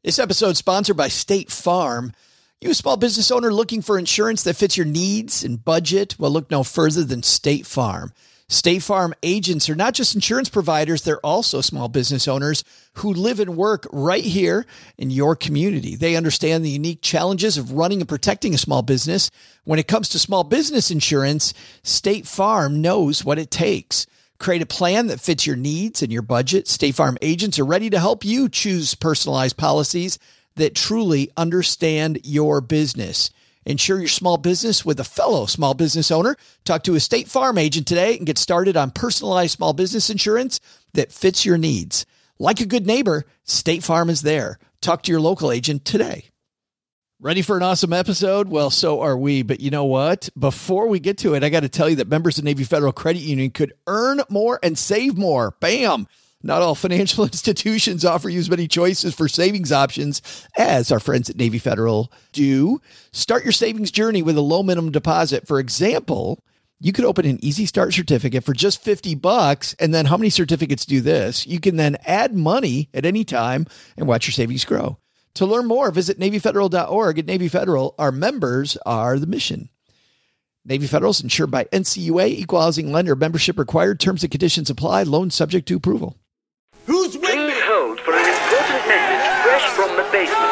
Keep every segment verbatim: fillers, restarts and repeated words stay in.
This episode is sponsored by State Farm. You a small business owner looking for insurance that fits your needs and budget? Well, look no further than State Farm. State Farm agents are not just insurance providers, they're also small business owners who live and work right here in your community. They understand the unique challenges of running and protecting a small business. When it comes to small business insurance, State Farm knows what it takes. Create a plan that fits your needs and your budget. State Farm agents are ready to help you choose personalized policies that truly understand your business. Insure your small business with a fellow small business owner. Talk to a State Farm agent today and get started on personalized small business insurance that fits your needs. Like a good neighbor, State Farm is there. Talk to your local agent today. Ready for an awesome episode? Well, so are we. But you know what? Before we get to it, I got to tell you that members of Navy Federal Credit Union could earn more and save more. Bam! Not all financial institutions offer you as many choices for savings options as our friends at Navy Federal do. Start your savings journey with a low minimum deposit. For example, you could open an Easy Start certificate for just fifty bucks. And then how many certificates do this? You can then add money at any time and watch your savings grow. To learn more, visit Navy Federal dot org. At Navy Federal, our members are the mission. Navy Federal is insured by N C U A, equal housing lender, membership required, terms and conditions apply, loan subject to approval. Who's with Please me? hold for an important message fresh from the basement.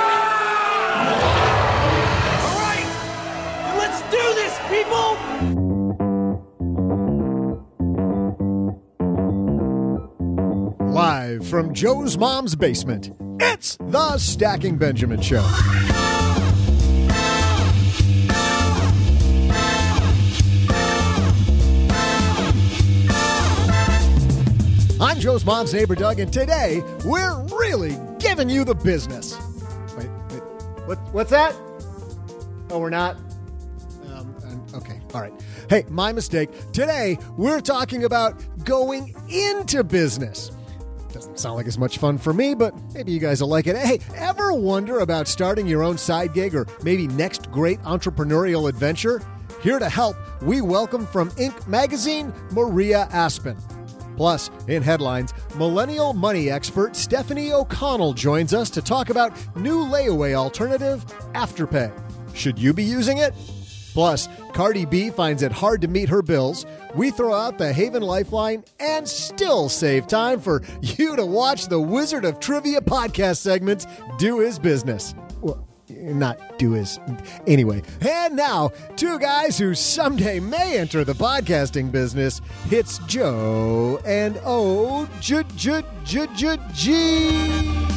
All right, let's do this, people! Live from Joe's mom's basement, it's the Stacking Benjamin Show. I'm Joe's mom's neighbor, Doug, and today we're really giving you the business. Wait, wait, what, what's that? Oh, we're not? Um, okay, all right. Hey, my mistake. Today we're talking about going into business. Doesn't sound like as much fun for me, but maybe you guys will like it. Hey, ever wonder about starting your own side gig or maybe next great entrepreneurial adventure? Here to help, we welcome from Inc magazine, Maria Aspen. Plus, in headlines, millennial money expert Stephanie O'Connell joins us to talk about new layaway alternative, Afterpay. Should you be using it? Plus, Cardi B finds it hard to meet her bills. We throw out the Haven Lifeline and still save time for you to watch the Wizard of Trivia podcast segments do his business. Well, not do his... Anyway, and now, two guys who someday may enter the podcasting business. It's Joe and O J J J J G.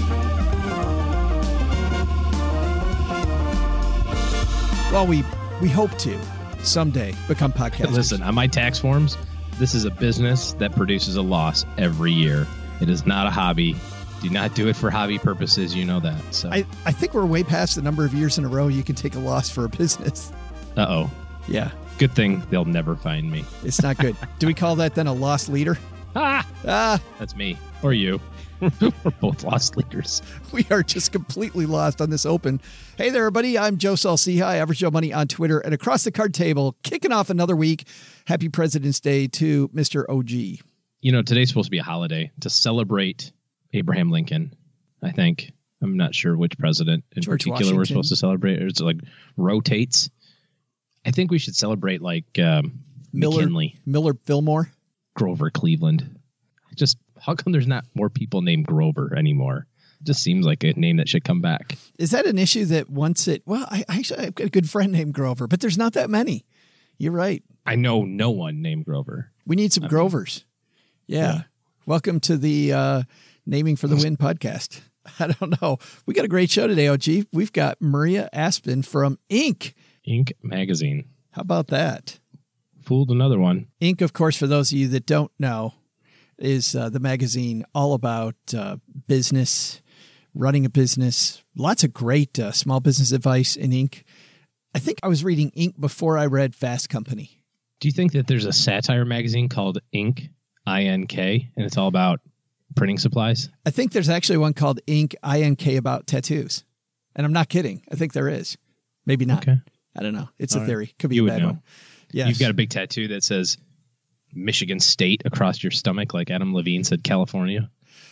Well, we we hope to someday become podcasters. Listen, on my tax forms, this is a business that produces a loss every year. It is not a hobby. Do not do it for hobby purposes. You know that. So I, I think we're way past the number of years in a row you can take a loss for a business. Uh-oh. Yeah. Good thing they'll never find me. It's not good. Do we call that then a lost leader? Ah! Ah, That's me. Or you. We're both lost leaders. we are just completely lost on this open. Hey there, everybody. I'm Joe Salciha, Average Joe Money on Twitter. And across the card table, kicking off another week. Happy President's Day to Mister O G. You know, today's supposed to be a holiday to celebrate Abraham Lincoln, I think. I'm not sure which president in George particular Washington. we're supposed to celebrate. It's like rotates. I think we should celebrate like um, Miller, McKinley, Miller Fillmore. Grover Cleveland. Just how come there's not more people named Grover anymore? It just seems like a name that should come back. Is that an issue that once it, well, I actually I've got a good friend named Grover, but there's not that many. You're right. I know no one named Grover. We need some I mean, Grovers. Yeah. yeah. Welcome to the uh, Naming for the Win podcast. I don't know. We got a great show today, O G. We've got Maria Aspen from Inc. Inc magazine. How about that? Fooled another one. Inc, of course, for those of you that don't know, is uh, the magazine all about uh, business, running a business. Lots of great uh, small business advice in Inc. I think I was reading Inc before I read Fast Company. Do you think that there's a satire magazine called Inc, I N K, and it's all about printing supplies? I think there's actually one called Inc, I N K, about tattoos. And I'm not kidding. I think there is. Maybe not. Okay. I don't know. It's All a right. theory. Could be You a would bad know. one. Yes. You've got a big tattoo that says Michigan State across your stomach, like Adam Levine said California.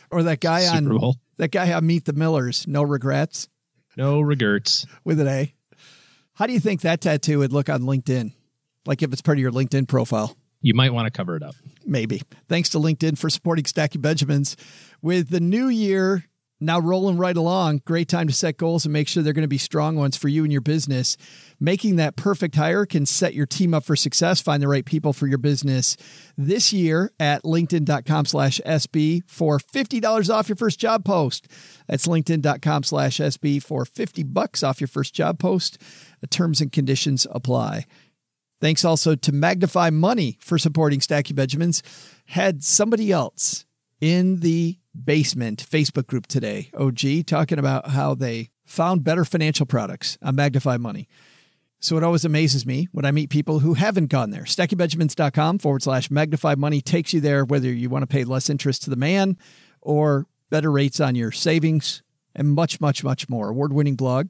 Or that guy Super on Bowl. that guy on Meet the Millers, no regrets No regrets. with an A. How do you think that tattoo would look on LinkedIn? Like if it's part of your LinkedIn profile? You might want to cover it up. Maybe. Thanks to LinkedIn for supporting Stacking Benjamins. With the new year now rolling right along, great time to set goals and make sure they're going to be strong ones for you and your business. Making that perfect hire can set your team up for success. Find the right people for your business this year at linkedin.com slash SB for fifty dollars off your first job post. That's linkedin.com slash SB for fifty bucks off your first job post. The terms and conditions apply. Thanks also to Magnify Money for supporting Stacking Benjamins. Had somebody else in the basement Facebook group today, O G, talking about how they found better financial products on Magnify Money. So it always amazes me when I meet people who haven't gone there. StackingBenjamins.com forward slash Magnify Money takes you there, whether you want to pay less interest to the man or better rates on your savings and much, much, much more. Award-winning blog,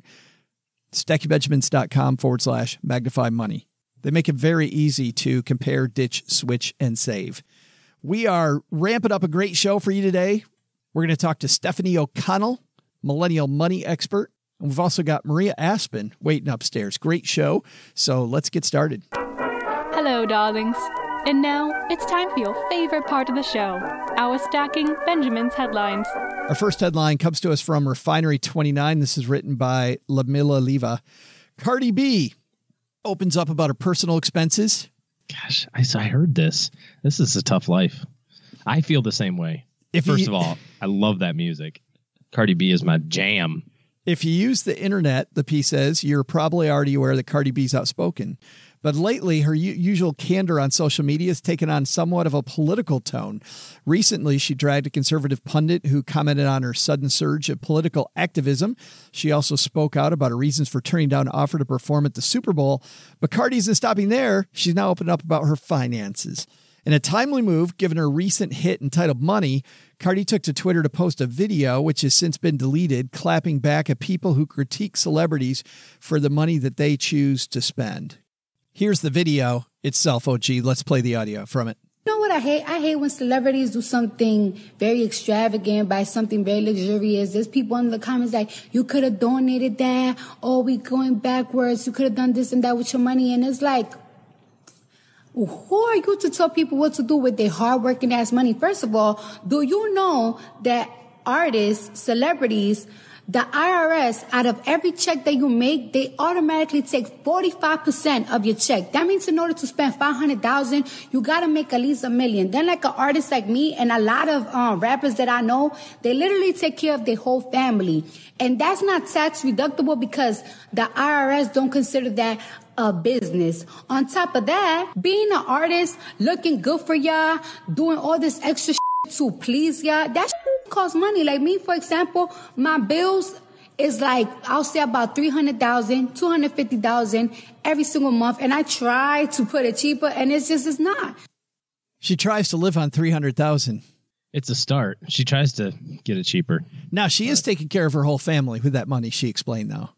StackingBenjamins.com forward slash Magnify Money. They make it very easy to compare, ditch, switch, and save. We are ramping up a great show for you today. We're going to talk to Stephanie O'Connell, millennial money expert. And we've also got Maria Aspen waiting upstairs. Great show. So let's get started. Hello, darlings. And now it's time for your favorite part of the show, our Stacking Benjamins headlines. Our first headline comes to us from Refinery twenty-nine. This is written by Lamila Leva. Cardi B opens up about her personal expenses. Gosh, I, I heard this. This is a tough life. I feel the same way. If First you, of all, I love that music. Cardi B is my jam. If you use the internet, the piece says, you're probably already aware that Cardi B's outspoken. But lately, her u- usual candor on social media has taken on somewhat of a political tone. Recently, she dragged a conservative pundit who commented on her sudden surge of political activism. She also spoke out about her reasons for turning down an offer to perform at the Super Bowl. But Cardi isn't stopping there. She's now opened up about her finances. In a timely move, given her recent hit entitled Money, Cardi took to Twitter to post a video, which has since been deleted, clapping back at people who critique celebrities for the money that they choose to spend. Here's the video itself, O G. Let's play the audio from it. You know what I hate? I hate when celebrities do something very extravagant, buy something very luxurious. There's people in the comments like, you could have donated that, or we going backwards, you could have done this and that with your money. And it's like, who are you to tell people what to do with their hard-working ass money? First of all, do you know that artists, celebrities, the I R S, out of every check that you make, they automatically take forty-five percent of your check. That means in order to spend five hundred thousand dollars, you got to make at least a million. Then like an artist like me and a lot of um, rappers that I know, they literally take care of their whole family. And that's not tax deductible because the I R S don't consider that a business. On top of that, being an artist, looking good for y'all, doing all this extra shit to please y'all, that shit costs money. Like me, for example, my bills is like, I'll say about three hundred thousand dollars, two hundred fifty thousand dollars every single month. And I try to put it cheaper and it's just, it's not. She tries to live on three hundred thousand dollars. It's a start. She tries to get it cheaper. Now, she but. is taking care of her whole family with that money, she explained, though.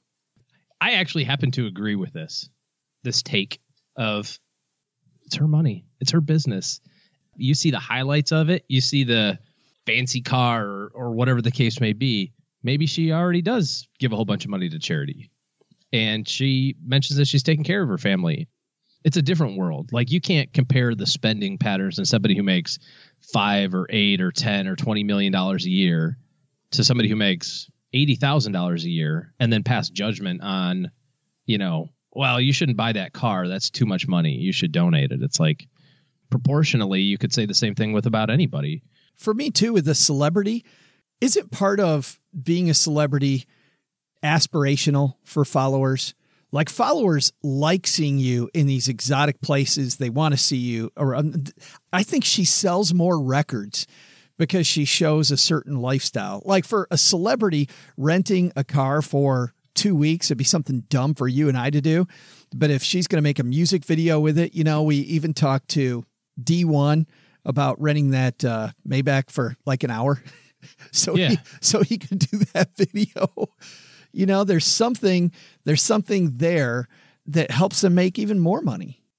I actually happen to agree with this. This take of it's her money. It's her business. You see the highlights of it. You see the fancy car or, or whatever the case may be. Maybe she already does give a whole bunch of money to charity. And she mentions that she's taking care of her family. It's a different world. Like you can't compare the spending patterns of somebody who makes five or eight or ten or twenty million dollars a year to somebody who makes eighty thousand dollars a year and then pass judgment on, you know, well, you shouldn't buy that car. That's too much money. You should donate it. It's like proportionally, you could say the same thing with about anybody. For me, too, with a celebrity, isn't part of being a celebrity aspirational for followers? Like followers like seeing you in these exotic places. They want to see you. Or um, I think she sells more records because she shows a certain lifestyle. Like for a celebrity, renting a car for two weeks, it'd be something dumb for you and I to do. But if she's going to make a music video with it, you know, we even talked to D one about renting that uh, Maybach for like an hour. so, yeah. he, so he could do that video. You know, there's something, there's something there that helps them make even more money.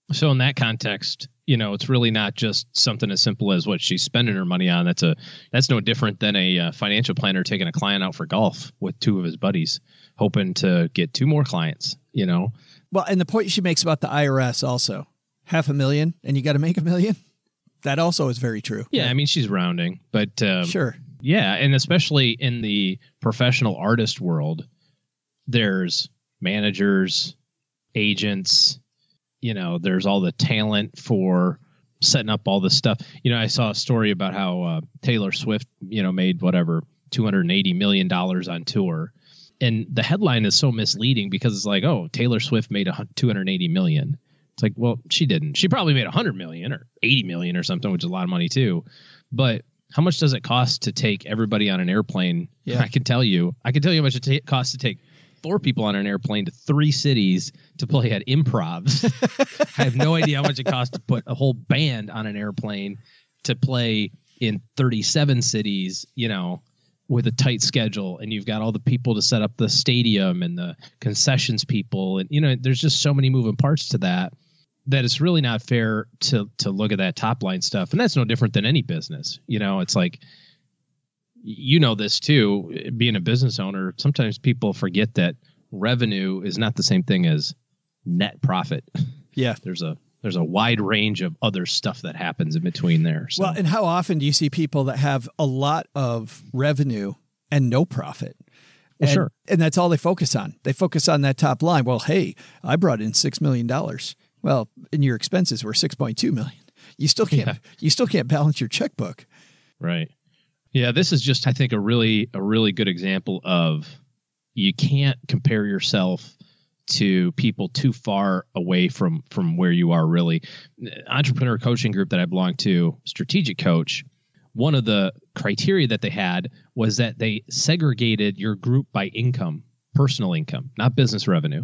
So in that context, you know, it's really not just something as simple as what she's spending her money on. That's a that's no different than a uh, financial planner taking a client out for golf with two of his buddies, hoping to get two more clients, you know. Well, and the point she makes about the I R S also, half a million and you got to make a million. That also is very true. Yeah, I mean, she's rounding, but um, sure. Yeah, and especially in the professional artist world, there's managers, agents, you know, there's all the talent for setting up all this stuff. You know, I saw a story about how uh, Taylor Swift, you know, made whatever, two hundred eighty million dollars on tour. And the headline is so misleading because it's like, oh, Taylor Swift made a two hundred eighty million dollars. It's like, well, she didn't. She probably made one hundred million dollars or eighty million dollars or something, which is a lot of money too. But how much does it cost to take everybody on an airplane? Yeah. I can tell you. I can tell you how much it t- costs to take four people on an airplane to three cities to play at improvs. I have no idea how much it costs to put a whole band on an airplane to play in thirty-seven cities, you know, with a tight schedule. And you've got all the people to set up the stadium and the concessions people. And, you know, there's just so many moving parts to that, that it's really not fair to, to look at that top line stuff. And that's no different than any business. You know, it's like, you know this too, being a business owner, sometimes people forget that revenue is not the same thing as net profit. Yeah. There's a there's a wide range of other stuff that happens in between there. So. Well, and how often do you see people that have a lot of revenue and no profit? Well, and, sure. And that's all they focus on. They focus on that top line. Well, hey, I brought in six million dollars. Well, and your expenses were six point two million dollars. You still can't, yeah. you still can't balance your checkbook. Right. Yeah, this is just, I think, a really a really good example of you can't compare yourself to people too far away from from where you are really. Entrepreneur coaching group that I belong to, Strategic Coach, one of the criteria that they had was that they segregated your group by income, personal income, not business revenue.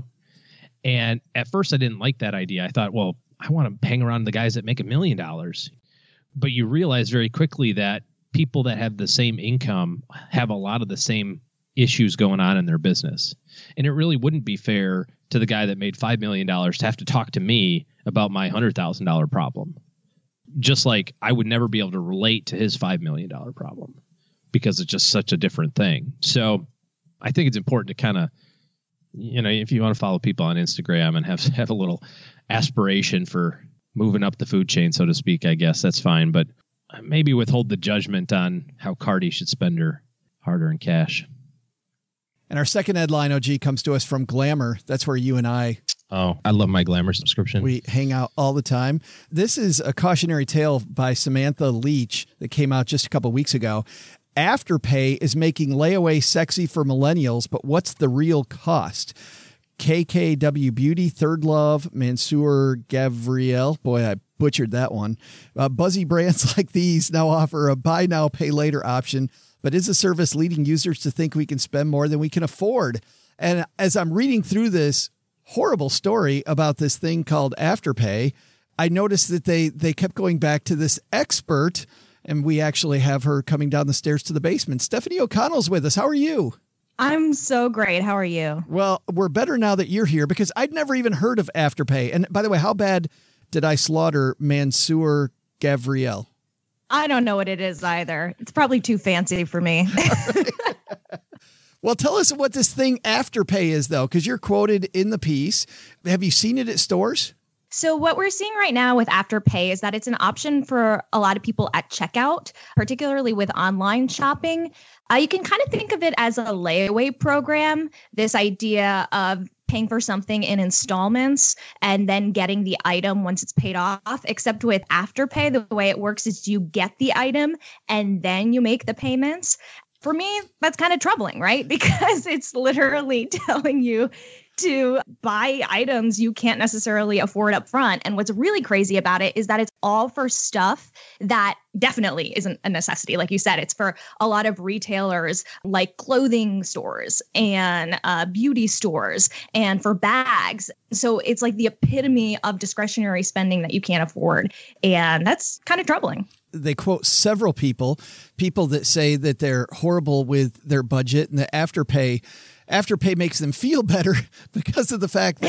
And at first I didn't like that idea. I thought, well, I want to hang around the guys that make a million dollars. But you realize very quickly that people that have the same income have a lot of the same issues going on in their business. And it really wouldn't be fair to the guy that made five million dollars to have to talk to me about my one hundred thousand dollars problem. Just like I would never be able to relate to his five million dollars problem because it's just such a different thing. So I think it's important to kind of, you know, if you want to follow people on Instagram and have, have a little aspiration for moving up the food chain, so to speak, I guess that's fine. But maybe withhold the judgment on how Cardi should spend her hard-earned cash. And our second headline, O G, comes to us from Glamour. That's where you and I... Oh, I love my Glamour subscription. We hang out all the time. This is a cautionary tale by Samantha Leach that came out just a couple weeks ago. Afterpay is making layaway sexy for millennials, but what's the real cost? K K W Beauty, Third Love, Mansour Gavriel. Boy, I butchered that one. Uh, buzzy brands like these now offer a buy now, pay later option. But is the service leading users to think we can spend more than we can afford? And as I'm reading through this horrible story about this thing called Afterpay, I noticed that they they kept going back to this expert, and we actually have her coming down the stairs to the basement. Stephanie O'Connell's with us. How are you? I'm so great. How are you? Well, we're better now that you're here because I'd never even heard of Afterpay. And by the way, how bad did I slaughter Mansour Gavriel? I don't know what it is either. It's probably too fancy for me. Well, tell us what this thing Afterpay is, though, because you're quoted in the piece. Have you seen it at stores? So what we're seeing right now with Afterpay is that it's an option for a lot of people at checkout, particularly with online shopping. Uh, you can kind of think of it as a layaway program, this idea of paying for something in installments and then getting the item once it's paid off. Except with Afterpay, the way it works is you get the item and then you make the payments. For me, that's kind of troubling, right? Because it's literally telling you to buy items you can't necessarily afford up front. And what's really crazy about it is that it's all for stuff that definitely isn't a necessity. Like you said, it's for a lot of retailers like clothing stores and uh, beauty stores and for bags. So it's like the epitome of discretionary spending that you can't afford. And that's kind of troubling. They quote several people, people that say that they're horrible with their budget and the Afterpay Afterpay makes them feel better because of the fact that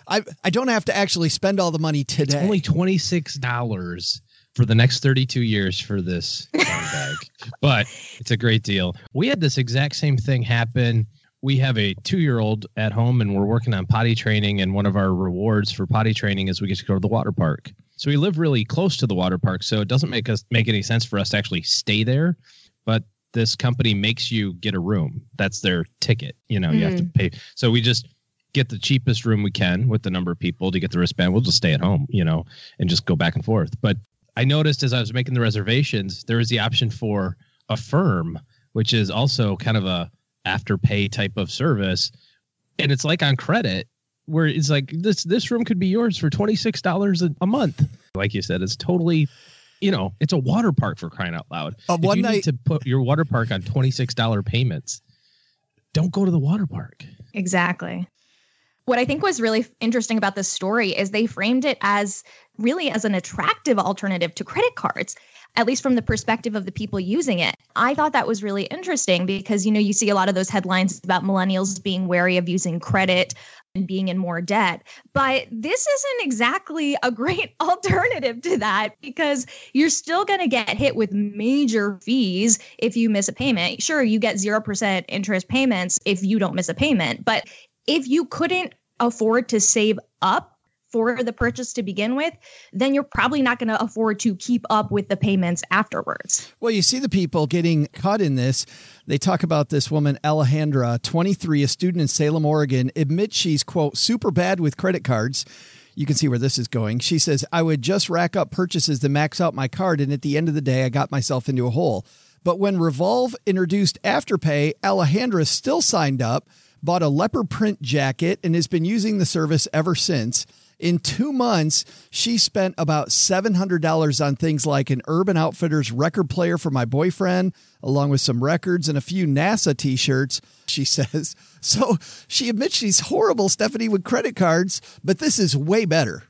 I, I don't have to actually spend all the money today. It's only twenty-six dollars for the next thirty-two years for this bag, but it's a great deal. We had this exact same thing happen. We have a two-year-old at home, and we're working on potty training, and one of our rewards for potty training is we get to go to the water park. So we live really close to the water park, so it doesn't make us make any sense for us to actually stay there. But this company makes you get a room. That's their ticket. You know, mm. you have to pay. So we just get the cheapest room we can with the number of people to get the wristband. We'll just stay at home, you know, and just go back and forth. But I noticed as I was making the reservations, there was the option for Affirm, which is also kind of a Afterpay type of service. And it's like on credit, where it's like this this room could be yours for twenty-six dollars a, a month. Like you said, it's totally, you know, it's a water park, for crying out loud. Uh, if one you night- need to put your water park on twenty-six dollars payments, don't go to the water park. Exactly. What I think was really interesting about this story is they framed it as really as an attractive alternative to credit cards, at least from the perspective of the people using it. I thought that was really interesting because, you know, you see a lot of those headlines about millennials being wary of using credit and being in more debt. But this isn't exactly a great alternative to that because you're still going to get hit with major fees if you miss a payment. Sure, you get zero percent interest payments if you don't miss a payment. But if you couldn't afford to save up for the purchase to begin with, then you're probably not going to afford to keep up with the payments afterwards. Well, you see the people getting caught in this. They talk about this woman, Alejandra, twenty-three, a student in Salem, Oregon, admits she's, quote, super bad with credit cards. You can see where this is going. She says, I would just rack up purchases to max out my card, and at the end of the day, I got myself into a hole. But when Revolve introduced Afterpay, Alejandra still signed up, bought a leopard print jacket, and has been using the service ever since. In two months, she spent about seven hundred dollars on things like an Urban Outfitters record player for my boyfriend, along with some records and a few NASA t-shirts, she says. So she admits she's horrible, Stephanie, with credit cards, but this is way better.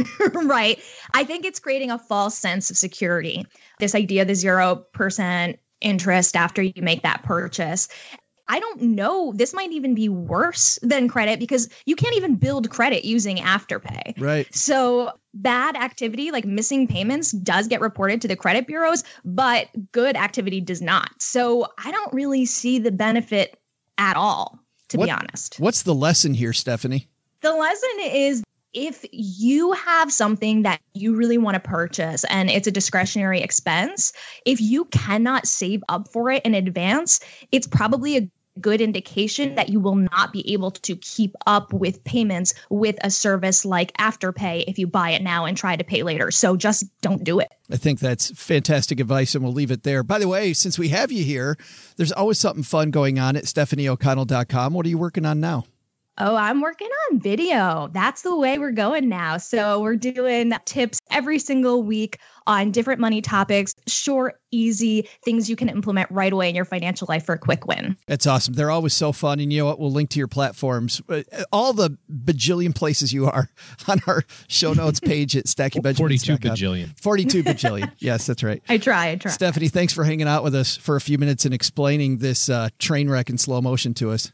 Right. I think it's creating a false sense of security. This idea of the zero percent interest after you make that purchase. I don't know. This might even be worse than credit because you can't even build credit using Afterpay. Right. So bad activity like missing payments does get reported to the credit bureaus, but good activity does not. So I don't really see the benefit at all, to what, be honest. What's the lesson here, Stephanie? The lesson is if you have something that you really want to purchase and it's a discretionary expense, if you cannot save up for it in advance, it's probably a good indication that you will not be able to keep up with payments with a service like Afterpay if you buy it now and try to pay later. So just don't do it. I think that's fantastic advice, and we'll leave it there. By the way, since we have you here, there's always something fun going on at Stephanie O'Connell dot com. What are you working on now? Oh, I'm working on video. That's the way we're going now. So we're doing tips every single week on different money topics, short, easy things you can implement right away in your financial life for a quick win. That's awesome. They're always so fun. And you know what? We'll link to your platforms, all the bajillion places you are on our show notes page at Stacking Benjamins. forty-two bajillion. forty-two bajillion. Yes, that's right. I try, I try. Stephanie, thanks for hanging out with us for a few minutes and explaining this uh, train wreck in slow motion to us.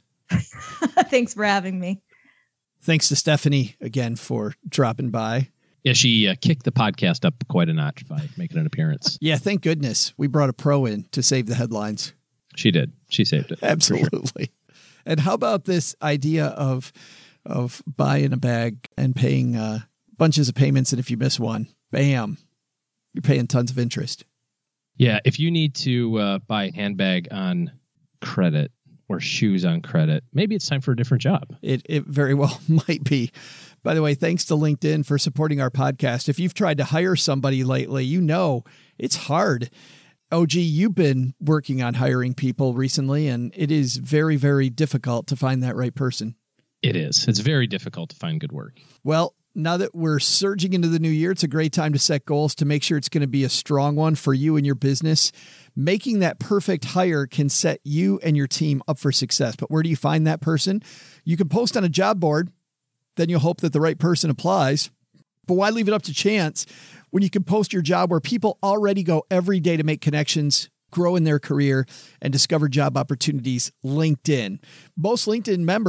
Thanks for having me. Thanks to Stephanie again for dropping by. Yeah, she uh, kicked the podcast up quite a notch by making an appearance. Yeah, thank goodness we brought a pro in to save the headlines. She did. She saved it. Absolutely. Sure. And how about this idea of of buying a bag and paying uh, bunches of payments, and if you miss one, bam, you're paying tons of interest. Yeah, if you need to uh, buy a handbag on credit, or shoes on credit, maybe it's time for a different job. It it very well might be. By the way, thanks to LinkedIn for supporting our podcast. If you've tried to hire somebody lately, you know it's hard. O G, you've been working on hiring people recently, and it is very, very difficult to find that right person. It is. It's very difficult to find good work. Well, now that we're surging into the new year, it's a great time to set goals to make sure it's going to be a strong one for you and your business. Making that perfect hire can set you and your team up for success. But where do you find that person? You can post on a job board. Then you'll hope that the right person applies. But why leave it up to chance when you can post your job where people already go every day to make connections, grow in their career, and discover job opportunities? LinkedIn. Most LinkedIn members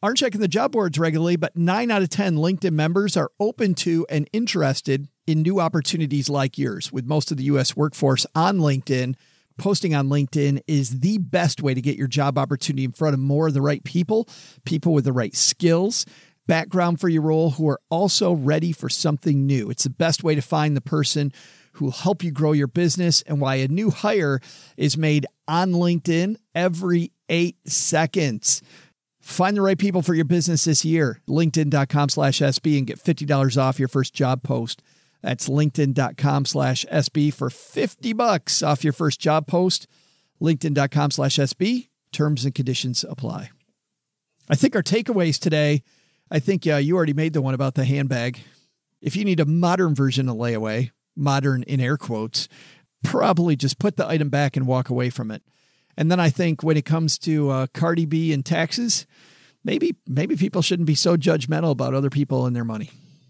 aren't checking the job boards regularly, but nine out of ten LinkedIn members are open to and interested in new opportunities like yours. With most of the U S workforce on LinkedIn, posting on LinkedIn is the best way to get your job opportunity in front of more of the right people, people with the right skills, background for your role, who are also ready for something new. It's the best way to find the person who will help you grow your business, and why a new hire is made on LinkedIn every eight seconds. Find the right people for your business this year. LinkedIn.com slash SB and get fifty dollars off your first job post. That's LinkedIn.com slash SB for fifty bucks off your first job post. LinkedIn.com slash SB. Terms and conditions apply. I think our takeaways today, I think uh, you already made the one about the handbag. If you need a modern version of layaway, modern in air quotes, probably just put the item back and walk away from it. And then I think when it comes to uh, Cardi B and taxes, maybe maybe people shouldn't be so judgmental about other people and their money.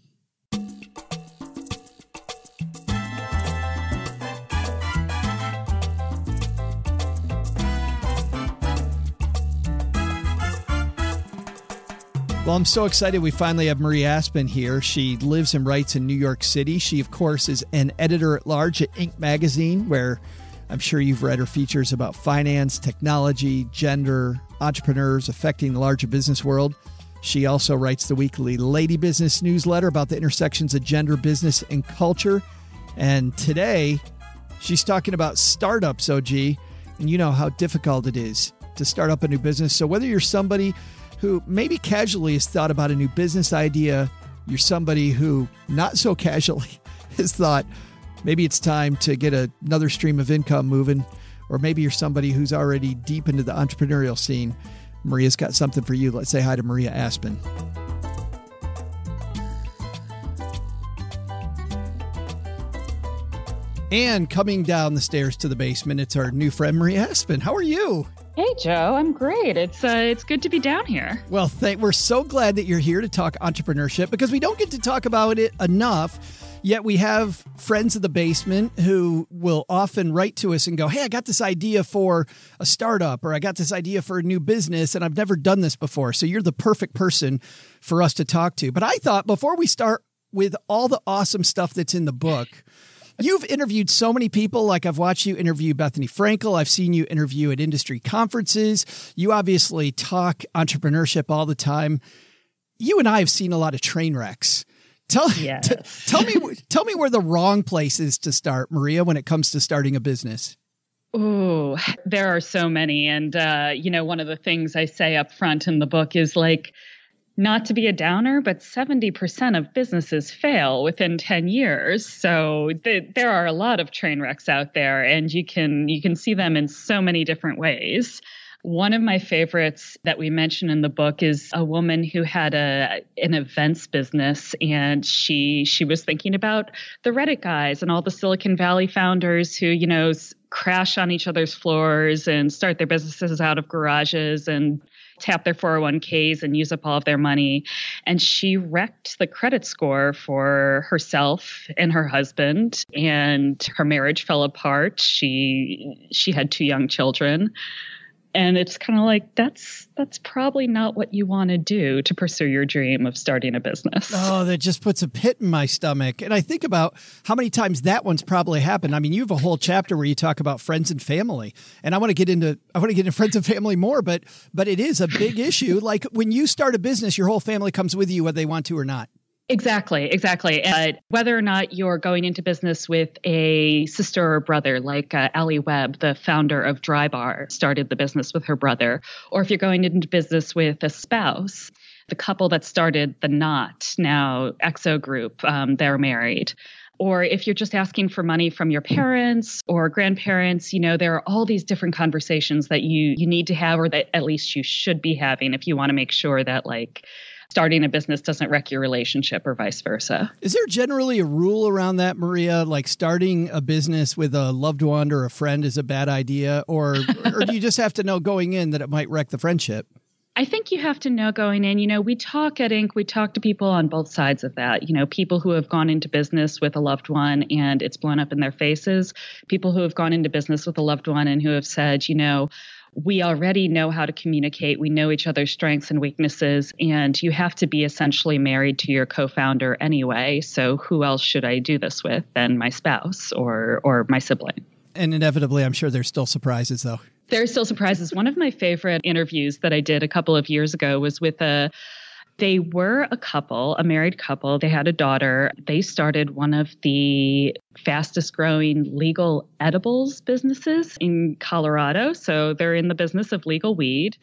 Well, I'm so excited we finally have Maria Aspen here. She lives and writes in New York City. She, of course, is an editor-at-large at Inc magazine, where I'm sure you've read her features about finance, technology, gender, entrepreneurs affecting the larger business world. She also writes the weekly Lady Business newsletter about the intersections of gender, business, and culture. And today, she's talking about startups, O G, and you know how difficult it is to start up a new business. So whether you're somebody who maybe casually has thought about a new business idea, you're somebody who not so casually has thought maybe it's time to get a, another stream of income moving, or maybe you're somebody who's already deep into the entrepreneurial scene, Maria's got something for you. Let's say hi to Maria Aspen. And coming down the stairs to the basement, it's our new friend, Maria Aspen. How are you? Hey, Joe, I'm great. It's uh, it's good to be down here. Well, th- we're so glad that you're here to talk entrepreneurship, because we don't get to talk about it enough. Yet we have friends of the basement who will often write to us and go, hey, I got this idea for a startup, or I got this idea for a new business, and I've never done this before. So you're the perfect person for us to talk to. But I thought before we start with all the awesome stuff that's in the book, you've interviewed so many people. Like, I've watched you interview Bethany Frankel. I've seen you interview at industry conferences. You obviously talk entrepreneurship all the time. You and I have seen a lot of train wrecks. Tell, yes. t- tell me, tell me where the wrong place is to start, Maria, when it comes to starting a business. Oh, there are so many. And, uh, you know, one of the things I say up front in the book is, like, not to be a downer, but seventy percent of businesses fail within ten years. So th- there are a lot of train wrecks out there, and you can you can see them in so many different ways. One of my favorites that we mention in the book is a woman who had a an events business, and she she was thinking about the Reddit guys and all the Silicon Valley founders who, you know, crash on each other's floors and start their businesses out of garages and tap their four oh one k's and use up all of their money. And she wrecked the credit score for herself and her husband, and her marriage fell apart. She she had two young children. And it's kind of like, that's that's probably not what you want to do to pursue your dream of starting a business. Oh, that just puts a pit in my stomach. And I think about how many times that one's probably happened. I mean, you have a whole chapter where you talk about friends and family, and I want to get into I want to get into friends and family more, but but it is a big issue. Like, when you start a business, your whole family comes with you whether they want to or not. Exactly, exactly. Uh, whether or not you're going into business with a sister or brother, like uh, Allie Webb, the founder of Drybar, started the business with her brother, or if you're going into business with a spouse, the couple that started The Knot, now Exo Group, um, they're married. Or if you're just asking for money from your parents or grandparents, you know, there are all these different conversations that you you need to have, or that at least you should be having, if you want to make sure that, like, starting a business doesn't wreck your relationship, or vice versa. Is there generally a rule around that, Maria? Like, starting a business with a loved one or a friend is a bad idea? Or, or do you just have to know going in that it might wreck the friendship? I think you have to know going in. You know, we talk at Inc, we talk to people on both sides of that. You know, people who have gone into business with a loved one and it's blown up in their faces. People who have gone into business with a loved one and who have said, you know, we already know how to communicate. We know each other's strengths and weaknesses, and you have to be essentially married to your co-founder anyway. So who else should I do this with than my spouse or or my sibling? And inevitably, I'm sure there's still surprises, though. There are still surprises. One of my favorite interviews that I did a couple of years ago was with a They were a couple, a married couple. They had a daughter. They started one of the fastest growing legal edibles businesses in Colorado. So they're in the business of legal weed.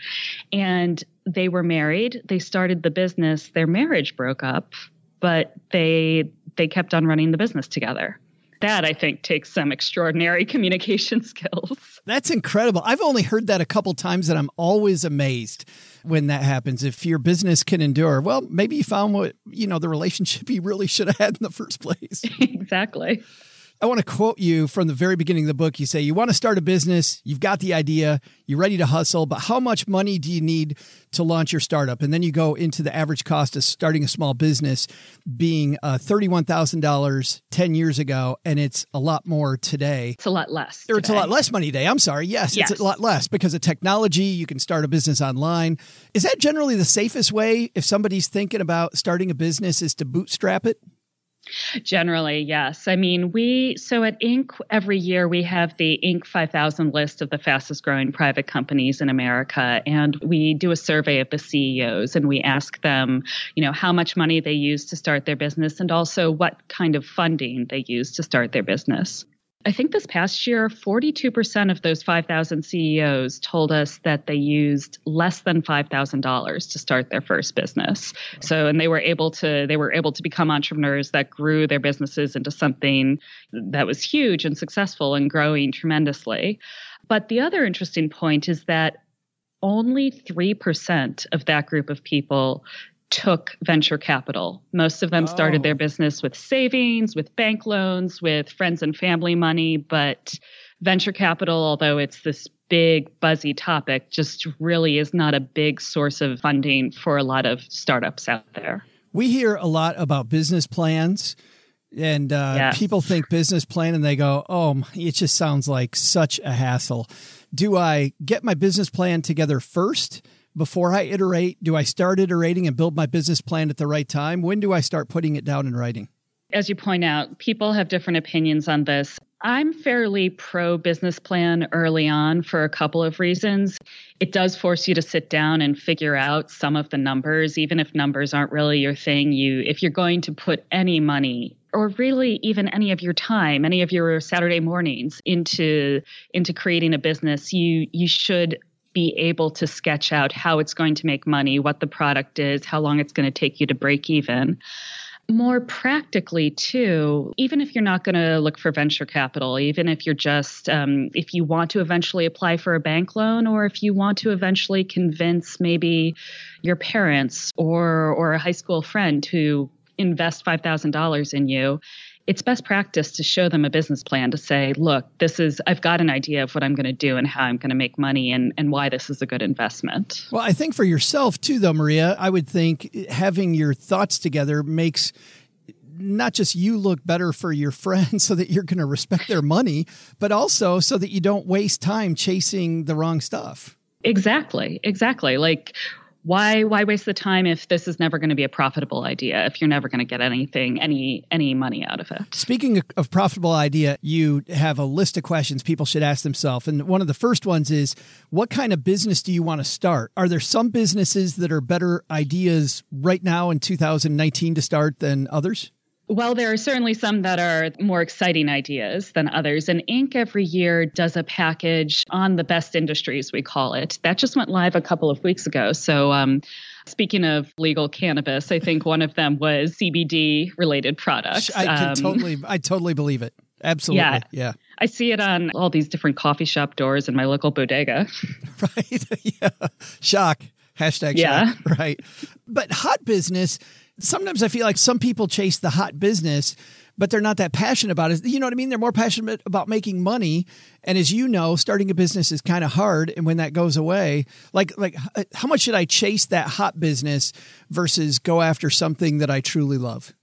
And they were married. They started the business. Their marriage broke up, but they they kept on running the business together. That, I think, takes some extraordinary communication skills. That's incredible. I've only heard that a couple times, and I'm always amazed when that happens. If your business can endure, well, maybe you found what, you know, the relationship you really should have had in the first place. Exactly. I want to quote you from the very beginning of the book. You say, you want to start a business, you've got the idea, you're ready to hustle, but how much money do you need to launch your startup? And then you go into the average cost of starting a small business being uh, thirty-one thousand dollars ten years ago, and it's a lot more today. It's a lot less. Or it's a lot less money today. I'm sorry. Yes, yes, it's a lot less because of technology. You can start a business online. Is that generally the safest way if somebody's thinking about starting a business is to bootstrap it? Generally, yes. I mean, we, so at Inc, every year we have the Inc five thousand list of the fastest growing private companies in America. And we do a survey of the C E Os and we ask them, you know, how much money they use to start their business and also what kind of funding they use to start their business. I think this past year, forty-two percent of those five thousand C E Os told us that they used less than five thousand dollars to start their first business. So, and they were able to, they were able to become entrepreneurs that grew their businesses into something that was huge and successful and growing tremendously. But the other interesting point is that only three percent of that group of people took venture capital. Most of them started Oh. their business with savings, with bank loans, with friends and family money. But venture capital, although it's this big, buzzy topic, just really is not a big source of funding for a lot of startups out there. We hear a lot about business plans, and uh, Yes. people think business plan and they go, oh, it just sounds like such a hassle. Do I get my business plan together first before I iterate? Do I start iterating and build my business plan at the right time? When do I start putting it down in writing? As you point out, people have different opinions on this. I'm fairly pro business plan early on for a couple of reasons. It does force you to sit down and figure out some of the numbers, even if numbers aren't really your thing. You, if you're going to put any money or really even any of your time, any of your Saturday mornings into into creating a business, you you should be able to sketch out how it's going to make money, what the product is, how long it's going to take you to break even. More practically, too, even if you're not going to look for venture capital, even if you're just, um, if you want to eventually apply for a bank loan, or if you want to eventually convince maybe your parents or or a high school friend to invest five thousand dollars in you, it's best practice to show them a business plan to say, look, this is, I've got an idea of what I'm going to do and how I'm going to make money and, and why this is a good investment. Well, I think for yourself too, though, Maria, I would think having your thoughts together makes not just you look better for your friends so that you're going to respect their money, but also so that you don't waste time chasing the wrong stuff. Exactly. Exactly. Like, Why why waste the time if this is never going to be a profitable idea, if you're never going to get anything, any any money out of it? Speaking of, of profitable idea, you have a list of questions people should ask themselves. And one of the first ones is, what kind of business do you want to start? Are there some businesses that are better ideas right now in two thousand nineteen to start than others? Well, there are certainly some that are more exciting ideas than others. And Inc every year does a package on the best industries, we call it. That just went live a couple of weeks ago. So um, speaking of legal cannabis, I think one of them was C B D related products. I can um, totally, I totally believe it. Absolutely. Yeah. yeah. I see it on all these different coffee shop doors in my local bodega. Right. yeah. Shock. Hashtag Yeah. shock. Right. But hot business, sometimes I feel like some people chase the hot business, but they're not that passionate about it. You know what I mean? They're more passionate about making money. And as you know, starting a business is kind of hard. And when that goes away, like, like how much should I chase that hot business versus go after something that I truly love?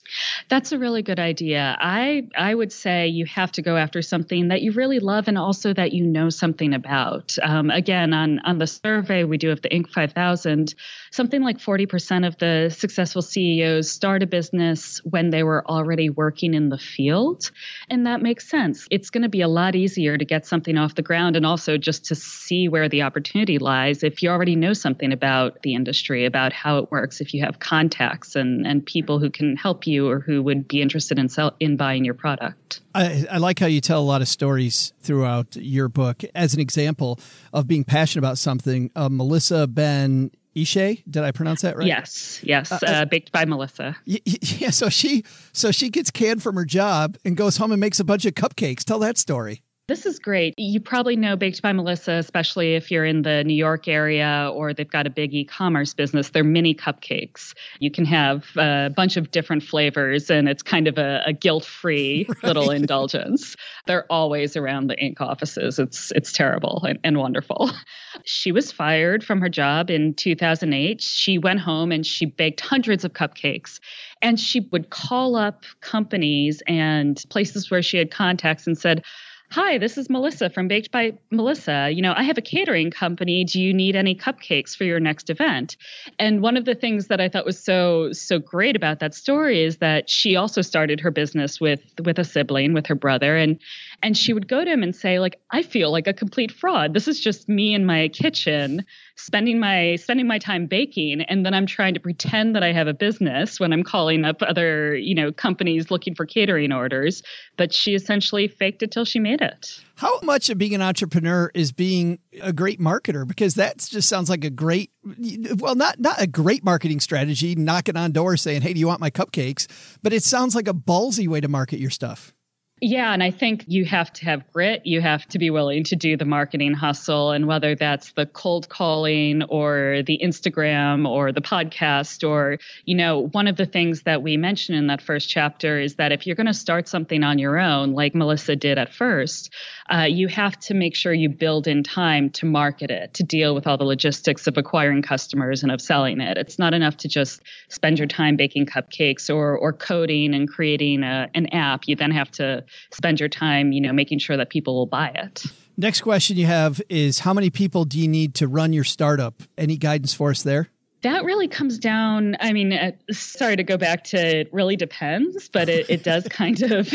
That's a really good idea. I I would say you have to go after something that you really love and also that you know something about. Um, again, on, on the survey we do of the Inc five thousand, something like forty percent of the successful C E Os start a business when they were already working in the field. And that makes sense. It's going to be a lot easier to get something off the ground and also just to see where the opportunity lies if you already know something about the industry, about how it works, if you have contacts and, and people who can help you or who would be interested in sell, in buying your product. I, I like how you tell a lot of stories throughout your book. As an example of being passionate about something, uh, Melissa Ben Ishay, did I pronounce that right? Yes, yes, uh, uh, baked by Melissa. Y- y- yeah, so she so she gets canned from her job and goes home and makes a bunch of cupcakes. Tell that story. This is great. You probably know Baked by Melissa, especially if you're in the New York area or they've got a big e-commerce business. They're mini cupcakes. You can have a bunch of different flavors, and it's kind of a, a guilt-free right. little indulgence. They're always around the Inc offices. It's it's terrible and, and wonderful. She was fired from her job in two thousand eight. She went home and she baked hundreds of cupcakes. And she would call up companies and places where she had contacts and said, "Hi, this is Melissa from Baked by Melissa. You know, I have a catering company. Do you need any cupcakes for your next event?" And one of the things that I thought was so, so great about that story is that she also started her business with, with a sibling, with her brother. And, and she would go to him and say, like, "I feel like a complete fraud. This is just me in my kitchen spending my, spending my time baking. And then I'm trying to pretend that I have a business when I'm calling up other, you know, companies looking for catering orders." But she essentially faked it till she made it. How much of being an entrepreneur is being a great marketer? Because that just sounds like a great, well, not not a great marketing strategy, knocking on doors saying, "Hey, do you want my cupcakes?" But it sounds like a ballsy way to market your stuff. Yeah, and I think you have to have grit. You have to be willing to do the marketing hustle. And whether that's the cold calling or the Instagram or the podcast or, you know, one of the things that we mentioned in that first chapter is that if you're going to start something on your own, like Melissa did at first, uh, you have to make sure you build in time to market it, to deal with all the logistics of acquiring customers and of selling it. It's not enough to just spend your time baking cupcakes or or coding and creating a, an app. You then have to spend your time, you know, making sure that people will buy it. Next question you have is, how many people do you need to run your startup? Any guidance for us there? That really comes down, I mean, uh, sorry to go back to it really depends, but it, it does kind of,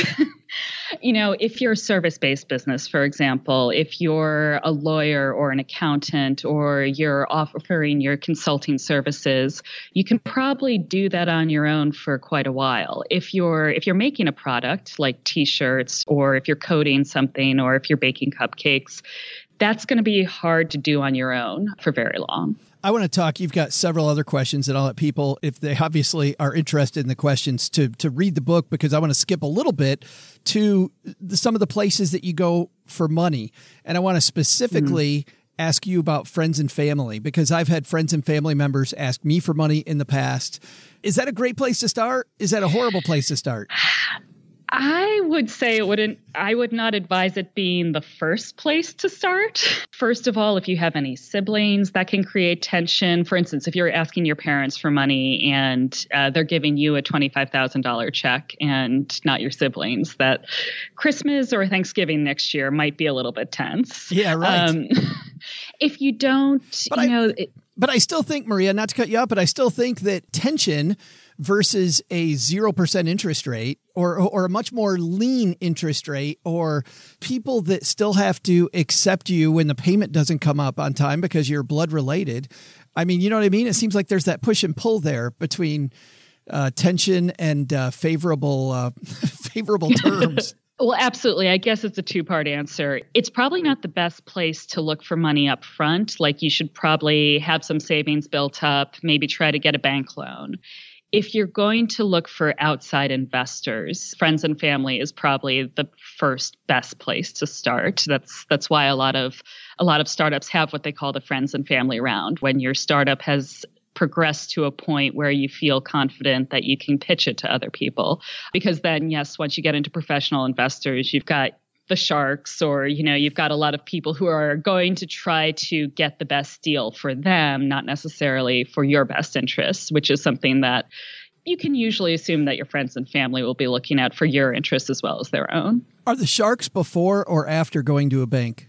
you know, if you're a service-based business, for example, if you're a lawyer or an accountant or you're offering your consulting services, you can probably do that on your own for quite a while. If you're if you're making a product like T-shirts, or if you're coding something, or if you're baking cupcakes, that's going to be hard to do on your own for very long. I want to talk. You've got several other questions that I'll let people, if they obviously are interested in the questions, to to read the book, because I want to skip a little bit to the, some of the places that you go for money. And I want to specifically mm-hmm. ask you about friends and family, because I've had friends and family members ask me for money in the past. Is that a great place to start? Is that a horrible place to start? I would say it wouldn't, I would not advise it being the first place to start. First of all, if you have any siblings, that can create tension. For instance, if you're asking your parents for money and uh, they're giving you a twenty-five thousand dollars check and not your siblings, that Christmas or Thanksgiving next year might be a little bit tense. Yeah, right. Um, if you don't, but you I, know. It, but I still think, Maria, not to cut you off, but I still think that tension versus a zero percent interest rate, or or a much more lean interest rate, or people that still have to accept you when the payment doesn't come up on time because you're blood related. I mean, you know what I mean? It seems like there's that push and pull there between uh, tension and uh, favorable uh, favorable terms. Well, absolutely. I guess it's a two-part answer. It's probably not the best place to look for money up front. Like, you should probably have some savings built up, maybe try to get a bank loan. If you're going to look for outside investors, friends and family is probably the first best place to start. That's that's why a lot of a lot of startups have what they call the friends and family round. When your startup has progressed to a point where you feel confident that you can pitch it to other people. Because then, yes, once you get into professional investors, you've got the sharks, or, you know, you've got a lot of people who are going to try to get the best deal for them, not necessarily for your best interests, which is something that you can usually assume that your friends and family will be looking out for your interests as well as their own. Are the sharks before or after going to a bank?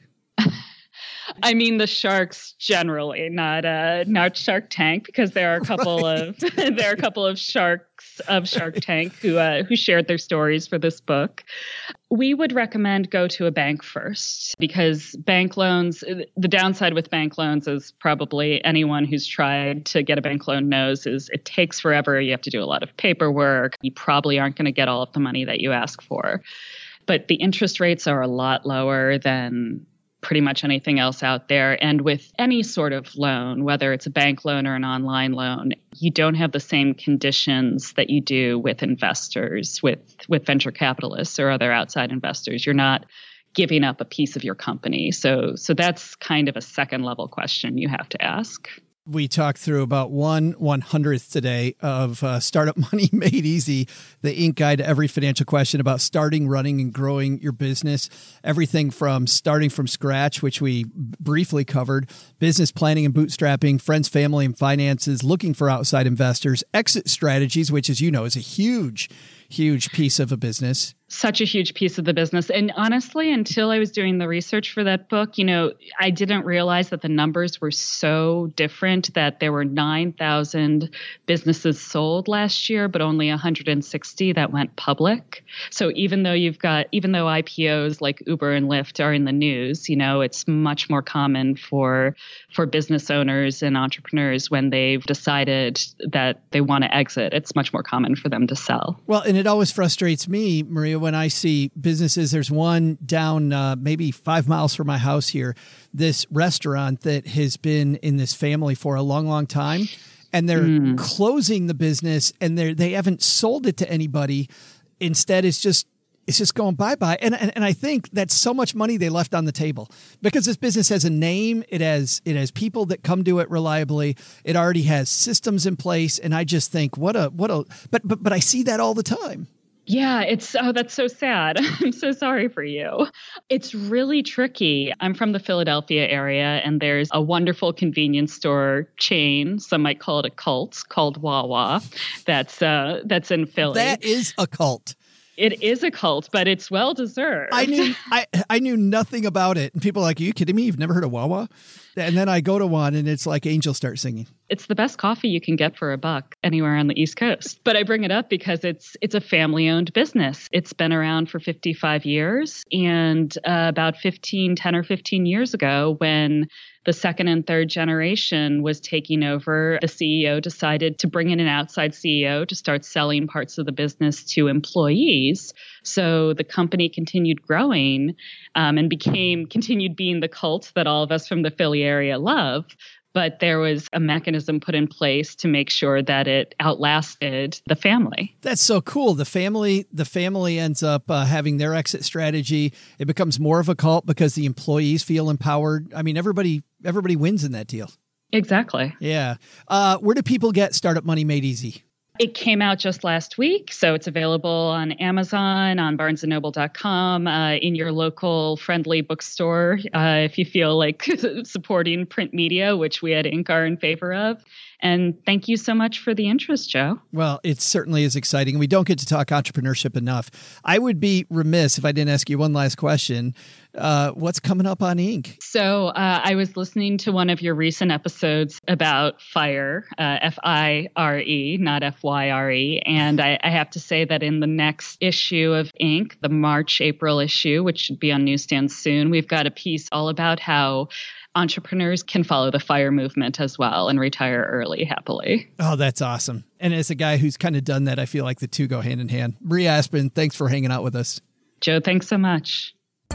I mean, the sharks generally, not uh, not Shark Tank, because there are a couple right. of there are a couple of sharks of Shark Tank who uh, who shared their stories for this book. We would recommend go to a bank first, because bank loans, the downside with bank loans, is probably anyone who's tried to get a bank loan knows, is it takes forever. You have to do a lot of paperwork. You probably aren't going to get all of the money that you ask for. But the interest rates are a lot lower than pretty much anything else out there. And with any sort of loan, whether it's a bank loan or an online loan, you don't have the same conditions that you do with investors, with, with venture capitalists or other outside investors. You're not giving up a piece of your company. So, so that's kind of a second level question you have to ask. We talked through about one one hundredth today of uh, Startup Money Made Easy, the Inc guide to every financial question about starting, running, and growing your business. Everything from starting from scratch, which we briefly covered, business planning and bootstrapping, friends, family, and finances, looking for outside investors, exit strategies, which, as you know, is a huge, huge piece of a business. Such a huge piece of the business. And honestly, until I was doing the research for that book, you know, I didn't realize that the numbers were so different, that there were nine thousand businesses sold last year, but only one hundred sixty that went public. So even though you've got, even though I P Os like Uber and Lyft are in the news, you know, it's much more common for, for business owners and entrepreneurs when they've decided that they want to exit. It's much more common for them to sell. Well, and it always frustrates me, Maria, when I see businesses. There's one down uh, maybe five miles from my house here, this restaurant that has been in this family for a long, long time, and they're mm. closing the business, and they they haven't sold it to anybody. Instead, it's just it's just going bye-bye. And, and and I think that's so much money they left on the table, because this business has a name. It has it has people that come to it reliably. It already has systems in place. And I just think, what a what a but but but I see that all the time. Yeah, it's, oh, that's so sad. I'm so sorry for you. It's really tricky. I'm from the Philadelphia area, and there's a wonderful convenience store chain, some might call it a cult, called Wawa, that's uh, that's in Philly. That is a cult. It is a cult, but it's well deserved. I knew I, I knew nothing about it. And people are like, are you kidding me? You've never heard of Wawa? And then I go to one, and it's like angels start singing. It's the best coffee you can get for a buck anywhere on the East Coast. But I bring it up because it's it's a family-owned business. It's been around for fifty-five years. And uh, about fifteen, ten or fifteen years ago, when the second and third generation was taking over, the C E O decided to bring in an outside C E O to start selling parts of the business to employees. So the company continued growing um, and became continued being the cult that all of us from the Philly area love. But there was a mechanism put in place to make sure that it outlasted the family. That's so cool. The family, the family ends up uh, having their exit strategy. It becomes more of a cult because the employees feel empowered. I mean, everybody, everybody wins in that deal. Exactly. Yeah. Uh, where do people get Startup Money Made Easy? It came out just last week, so it's available on Amazon, on barnes and noble dot com, uh, in your local friendly bookstore, uh, if you feel like supporting print media, which we at Inc are in favor of. And thank you so much for the interest, Joe. Well, it certainly is exciting. We don't get to talk entrepreneurship enough. I would be remiss if I didn't ask you one last question. Uh, what's coming up on Inc? So uh, I was listening to one of your recent episodes about FIRE, uh, F I R E, not F Y R E. And I, I have to say that in the next issue of Inc, the March, April issue, which should be on newsstands soon, we've got a piece all about how entrepreneurs can follow the FIRE movement as well and retire early happily. Oh, that's awesome. And as a guy who's kind of done that, I feel like the two go hand in hand. Maria Aspen, thanks for hanging out with us. Joe, thanks so much.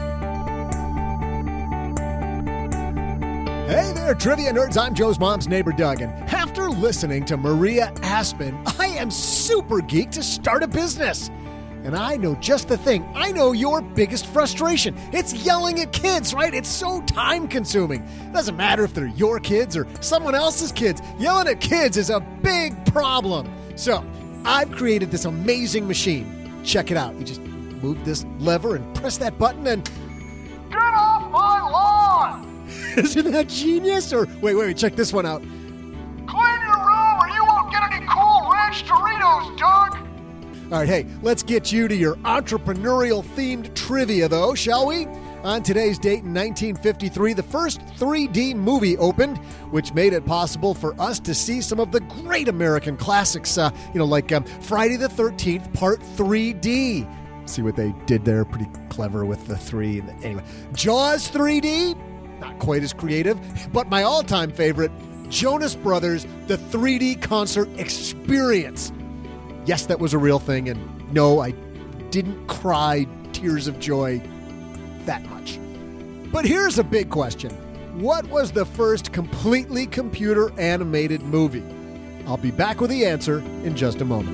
Hey there, trivia nerds. I'm Joe's mom's neighbor, Doug. And after listening to Maria Aspen, I am super geeked to start a business. And I know just the thing. I know your biggest frustration. It's yelling at kids, right? It's so time-consuming. Doesn't matter if they're your kids or someone else's kids. Yelling at kids is a big problem. So I've created this amazing machine. Check it out. You just move this lever and press that button and... Get off my lawn! Isn't that genius? Or wait, wait, check this one out. Clean your room or you won't get any Cool Ranch Doritos, All right, hey, let's get you to your entrepreneurial-themed trivia, though, shall we? On today's date in nineteen fifty-three, the first three D movie opened, which made it possible for us to see some of the great American classics, uh, you know, like um, Friday the thirteenth, Part three D. See what they did there? Pretty clever with the three. Anyway, Jaws three D, not quite as creative, but my all-time favorite, Jonas Brothers, the three D concert experience. Yes, that was a real thing, and no, I didn't cry tears of joy that much. But here's a big question. What was the first completely computer animated movie? I'll be back with the answer in just a moment.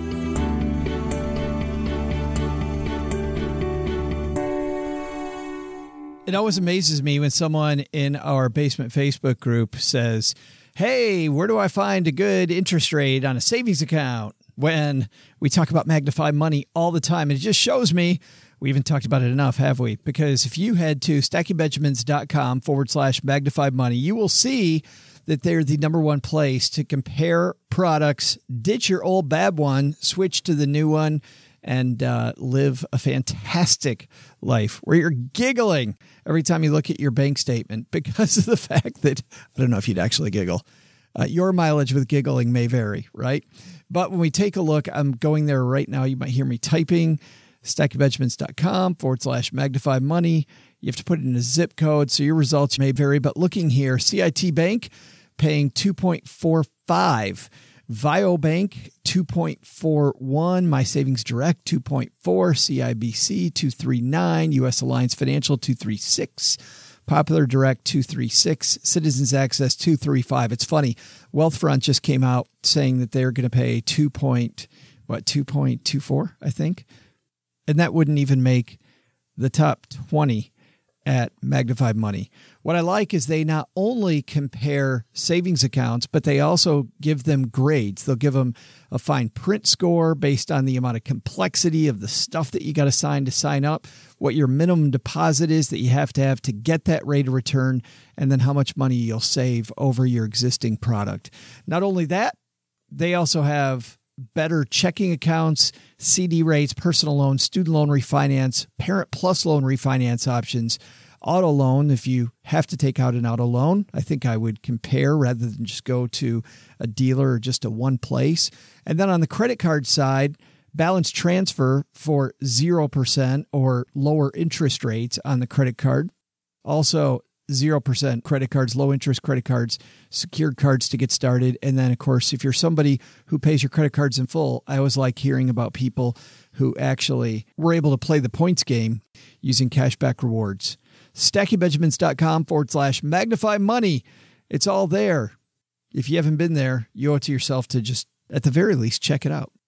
It always amazes me when someone in our basement Facebook group says, hey, where do I find a good interest rate on a savings account? When we talk about Magnify Money all the time. And it just shows me, we haven't talked about it enough, have we? Because if you head to stackingbenjamins.com forward slash Magnify Money, you will see that they're the number one place to compare products, ditch your old bad one, switch to the new one, and uh, live a fantastic life where you're giggling every time you look at your bank statement because of the fact that, I don't know if you'd actually giggle. Uh, your mileage with giggling may vary, right? But when we take a look, I'm going there right now. You might hear me typing stackingbenjamins.com forward slash magnify money. You have to put it in a zip code, so your results may vary. But looking here, C I T Bank paying two point four five, Vio Bank two point four one, My Savings Direct two point four, C I B C two three nine, U S Alliance Financial two three six, Popular Direct two three six, Citizens Access two three five. It's funny. Wealthfront just came out saying that they're going to pay two point what two point two four, I think, and that wouldn't even make the top twenty at Magnified Money. What I like is they not only compare savings accounts, but they also give them grades. They'll give them a fine print score based on the amount of complexity of the stuff that you got to sign to sign up, what your minimum deposit is that you have to have to get that rate of return, and then how much money you'll save over your existing product. Not only that, they also have better checking accounts, C D rates, personal loans, student loan refinance, parent plus loan refinance options, auto loan. If you have to take out an auto loan, I think I would compare rather than just go to a dealer or just a one place. And then on the credit card side, balance transfer for zero percent or lower interest rates on the credit card. Also, zero percent credit cards, low interest credit cards, secured cards to get started. And then, of course, if you're somebody who pays your credit cards in full, I always like hearing about people who actually were able to play the points game using cashback rewards. stackingbenjamins.com forward slash magnify money. It's all there. If you haven't been there, you owe it to yourself to just, at the very least, check it out.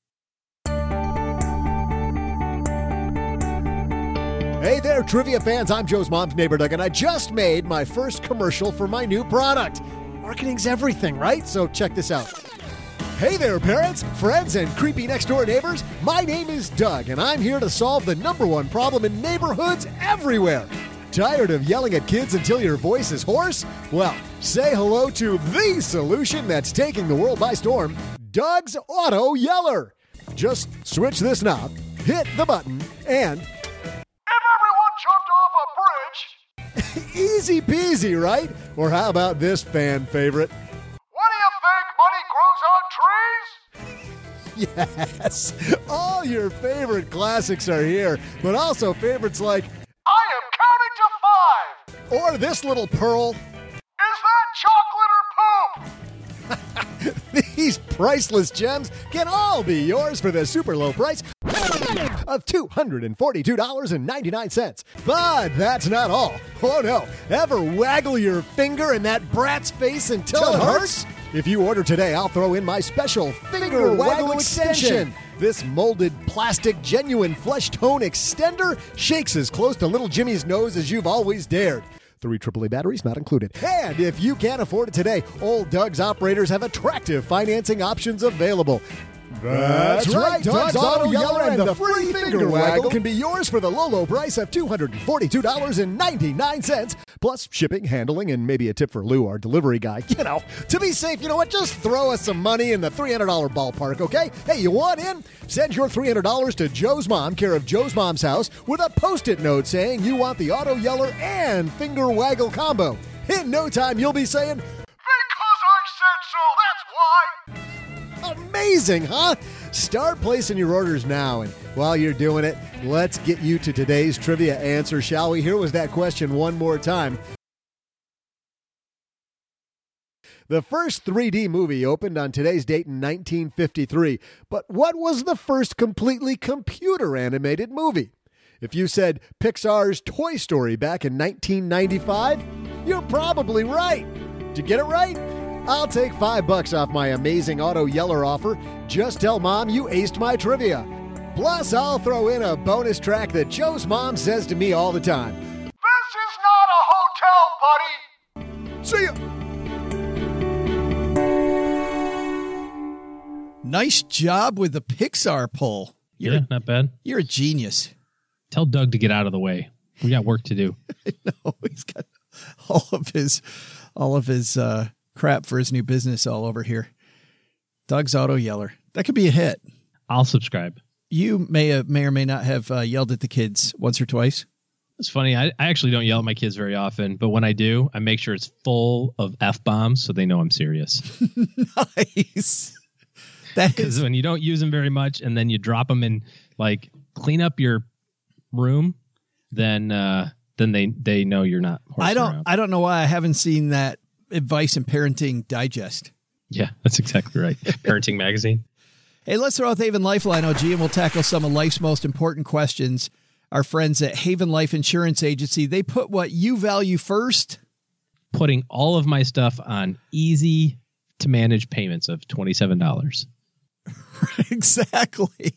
Hey there, trivia fans. I'm Joe's mom's neighbor, Doug, and I just made my first commercial for my new product. Marketing's everything, right? So check this out. Hey there, parents, friends, and creepy next-door neighbors. My name is Doug, and I'm here to solve the number one problem in neighborhoods everywhere. Tired of yelling at kids until your voice is hoarse? Well, say hello to the solution that's taking the world by storm, Doug's Auto Yeller. Just switch this knob, hit the button, and... jumped off a bridge. Easy peasy, right? Or how about this fan favorite? What do you think? Money grows on trees? Yes. All your favorite classics are here, but also favorites like I am counting to five. Or this little pearl. Is that chocolate or poop? These priceless gems can all be yours for the super low price of two hundred forty-two dollars and ninety-nine cents. But that's not all. Oh no, ever waggle your finger in that brat's face until it hurts? If you order today, I'll throw in my special Finger, finger Waggle, waggle extension. This molded plastic genuine flesh tone extender shakes as close to little Jimmy's nose as you've always dared. Three triple A batteries not included. And if you can't afford it today, Old Doug's operators have attractive financing options available. That's right. Doug's Auto Yeller and the free finger waggle can be yours for the low, low price of two hundred forty-two dollars and ninety-nine cents. Plus shipping, handling, and maybe a tip for Lou, our delivery guy. You know, to be safe, you know what? Just throw us some money in the three hundred dollars ballpark, okay? Hey, you want in? Send your three hundred dollars to Joe's Mom, care of Joe's Mom's House, with a Post-it note saying you want the Auto Yeller and finger waggle combo. In no time, you'll be saying, "Because I said so, that's why." Amazing, huh? Start placing your orders now. And while you're doing it, let's get you to today's trivia answer, shall we? Here was that question one more time. The first three D movie opened on today's date in nineteen fifty-three. But what was the first completely computer-animated movie? If you said Pixar's Toy Story back in nineteen ninety-five, you're probably right. Did you get it right? I'll take five bucks off my amazing Auto Yeller offer. Just tell Mom you aced my trivia. Plus, I'll throw in a bonus track that Joe's mom says to me all the time. This is not a hotel, buddy. See ya. Nice job with the Pixar poll. You're, yeah, not bad. You're a genius. Tell Doug to get out of the way. We got work to do. I know. He's got all of his, all of his, uh, crap for his new business all over here. Doug's Auto Yeller. That could be a hit. I'll subscribe. You may have, may or may not have uh, yelled at the kids once or twice. It's funny. I, I actually don't yell at my kids very often, but when I do, I make sure it's full of F-bombs so they know I'm serious. Nice. That Because when you don't use them very much and then you drop them in, like, clean up your room, then uh, then they, they know you're not horsing I don't around. I don't know why I haven't seen that Advice in Parenting Digest. Yeah, that's exactly right. Parenting magazine. Hey, let's throw out the Haven Lifeline, O G, and we'll tackle some of life's most important questions. Our friends at Haven Life Insurance Agency, they put what you value first. Putting all of my stuff on easy to manage payments of twenty-seven dollars. Exactly.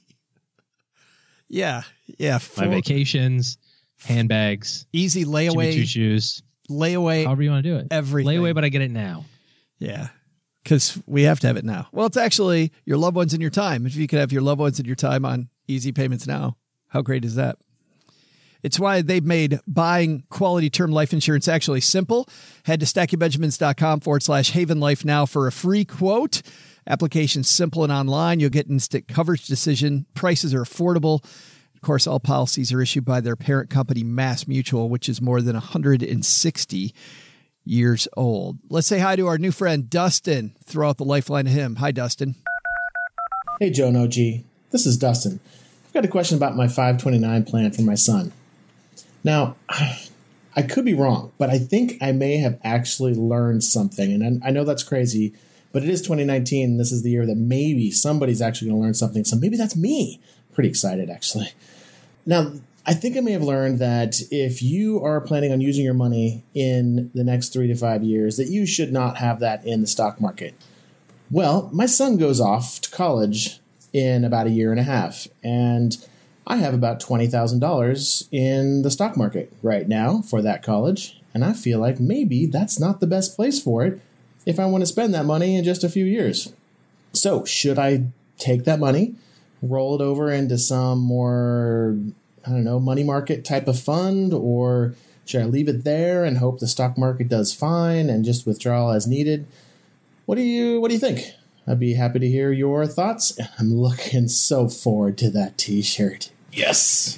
Yeah. Yeah. My vacations, handbags, easy layaway. Jimmy Choo shoes. Layaway. However you want to do it. Everything. Layaway, but I get it now. Yeah. Because we have to have it now. Well, it's actually your loved ones and your time. If you could have your loved ones and your time on easy payments now, how great is that? It's why they've made buying quality term life insurance actually simple. Head to stackingbenjamins.com forward slash Haven Life now for a free quote. Application's simple and online. You'll get instant coverage decision. Prices are affordable. Of course, all policies are issued by their parent company, Mass Mutual, which is more than one hundred sixty years old. Let's say hi to our new friend, Dustin. Throw out the lifeline to him. Hi, Dustin. Hey, Joe and O G. This is Dustin. I've got a question about my five twenty-nine plan for my son. Now, I could be wrong, but I think I may have actually learned something. And I know that's crazy, but it is twenty nineteen, and this is the year that maybe somebody's actually going to learn something. So maybe that's me. Pretty excited, actually. Now, I think I may have learned that if you are planning on using your money in the next three to five years, that you should not have that in the stock market. Well, my son goes off to college in about a year and a half, and I have about twenty thousand dollars in the stock market right now for that college, and I feel like maybe that's not the best place for it if I want to spend that money in just a few years. So should I take that money, roll it over into some more, I don't know, money market type of fund, or should I leave it there and hope the stock market does fine and just withdraw as needed? What do you what do you think? I'd be happy to hear your thoughts. I'm looking so forward to that t-shirt. Yes.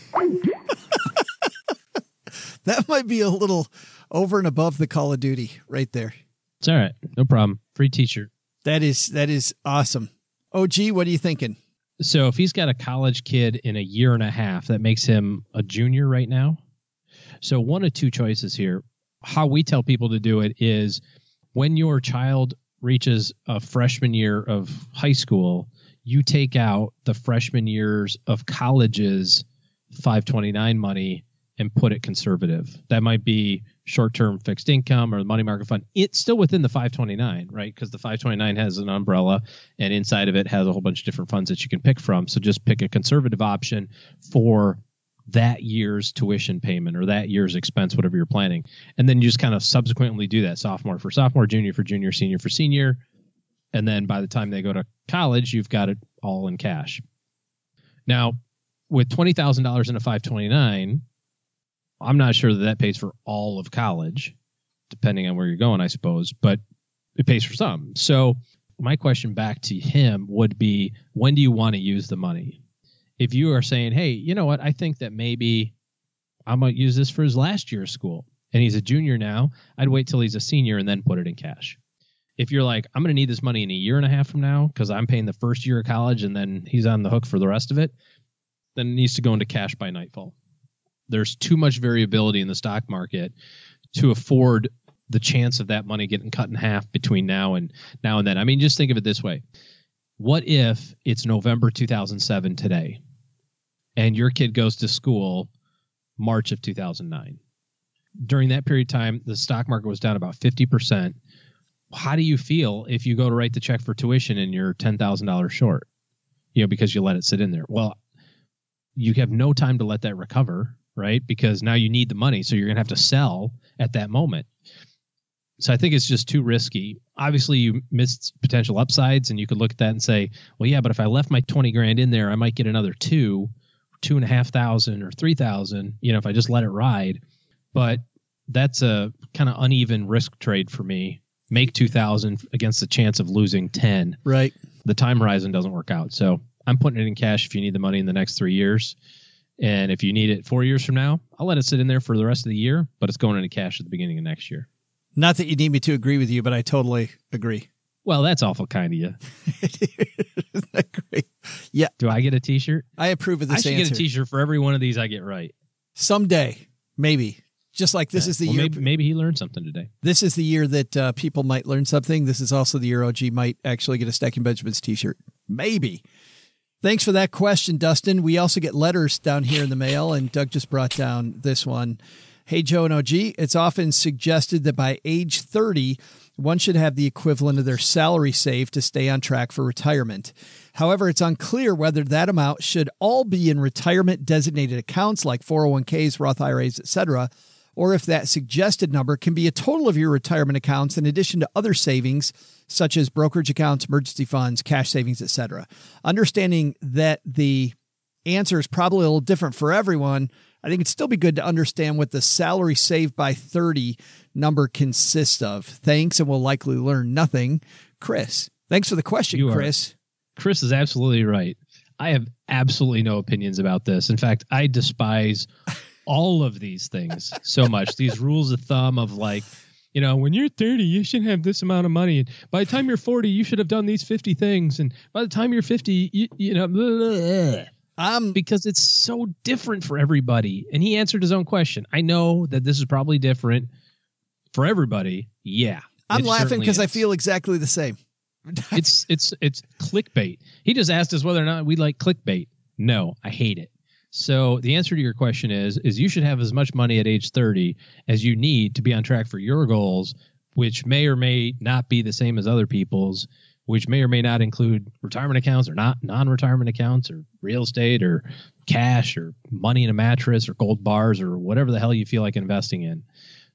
That might be a little over and above the Call of Duty right there. It's all right. No problem. Free t-shirt. That is that is awesome. O G, what are you thinking? So if he's got a college kid in a year and a half, that makes him a junior right now. So one of two choices here. How we tell people to do it is when your child reaches a freshman year of high school, you take out the freshman years of college's five twenty-nine money and put it conservative. That might be short-term fixed income or the money market fund. It's still within the five twenty-nine, right? Because the five twenty-nine has an umbrella, and inside of it has a whole bunch of different funds that you can pick from. So just pick a conservative option for that year's tuition payment or that year's expense, whatever you're planning. And then you just kind of subsequently do that sophomore for sophomore, junior for junior, senior for senior. And then by the time they go to college, you've got it all in cash. Now, with twenty thousand dollars in a five twenty-nine, I'm not sure that that pays for all of college, depending on where you're going, I suppose, but it pays for some. So my question back to him would be, when do you want to use the money? If you are saying, hey, you know what, I think that maybe I might use this for his last year of school, and he's a junior now, I'd wait till he's a senior and then put it in cash. If you're like, I'm going to need this money in a year and a half from now because I'm paying the first year of college and then he's on the hook for the rest of it, then it needs to go into cash by nightfall. There's too much variability in the stock market to afford the chance of that money getting cut in half between now and now and then. I mean, just think of it this way. What if it's November two thousand seven today and your kid goes to school March of two thousand nine? During that period of time, the stock market was down about fifty percent. How do you feel if you go to write the check for tuition and you're ten thousand dollars short, you know, because you let it sit in there? Well, you have no time to let that recover, right? Because now you need the money. So you're going to have to sell at that moment. So I think it's just too risky. Obviously, you missed potential upsides, and you could look at that and say, well, yeah, but if I left my twenty grand in there, I might get another two, two and a half thousand or three thousand, you know, if I just let it ride. But that's a kind of uneven risk trade for me. Make two thousand against the chance of losing ten. Right. The time horizon doesn't work out. So I'm putting it in cash if you need the money in the next three years. And if you need it four years from now, I'll let it sit in there for the rest of the year, but it's going into cash at the beginning of next year. Not that you need me to agree with you, but I totally agree. Well, that's awful kind of you. Isn't that great? Yeah. Do I get a t-shirt? I approve of this I should answer. get a t-shirt for every one of these I get right. Someday, maybe. Just like this yeah. is the well, year. Maybe, maybe he learned something today. This is the year that uh, people might learn something. This is also the year O G might actually get a Stacking Benjamins t-shirt. Maybe. Thanks for that question, Dustin. We also get letters down here in the mail, and Doug just brought down this one. Hey, Joe and O G, it's often suggested that by age thirty, one should have the equivalent of their salary saved to stay on track for retirement. However, it's unclear whether that amount should all be in retirement designated accounts like four oh one k's, Roth I R As, et cetera, or if that suggested number can be a total of your retirement accounts in addition to other savings such as brokerage accounts, emergency funds, cash savings, et cetera. Understanding that the answer is probably a little different for everyone, I think it'd still be good to understand what the salary saved by thirty number consists of. Thanks, and we'll likely learn nothing. Chris, thanks for the question, you Chris. Are, Chris is absolutely right. I have absolutely no opinions about this. In fact, I despise all of these things so much. These rules of thumb of like, you know, when you're thirty, you should have this amount of money. And by the time you're forty, you should have done these fifty things. And by the time you're fifty, you, you know, blah, blah, blah. Um, because it's so different for everybody. And he answered his own question. I know that this is probably different for everybody. Yeah. I'm laughing because I feel exactly the same. it's it's it's clickbait. He just asked us whether or not we like clickbait. No, I hate it. So the answer to your question is, is you should have as much money at age thirty as you need to be on track for your goals, which may or may not be the same as other people's, which may or may not include retirement accounts or not non-retirement accounts or real estate or cash or money in a mattress or gold bars or whatever the hell you feel like investing in.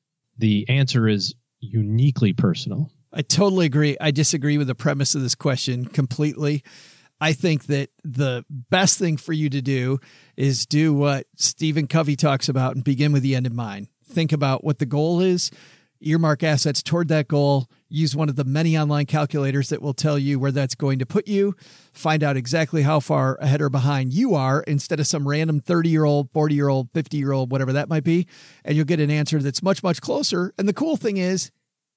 The answer is uniquely personal. I totally agree. I disagree with the premise of this question completely. I think that the best thing for you to do is do what Stephen Covey talks about and begin with the end in mind. Think about what the goal is, earmark assets toward that goal, use one of the many online calculators that will tell you where that's going to put you, find out exactly how far ahead or behind you are instead of some random thirty-year-old, forty-year-old, fifty-year-old, whatever that might be, and you'll get an answer that's much, much closer. And the cool thing is,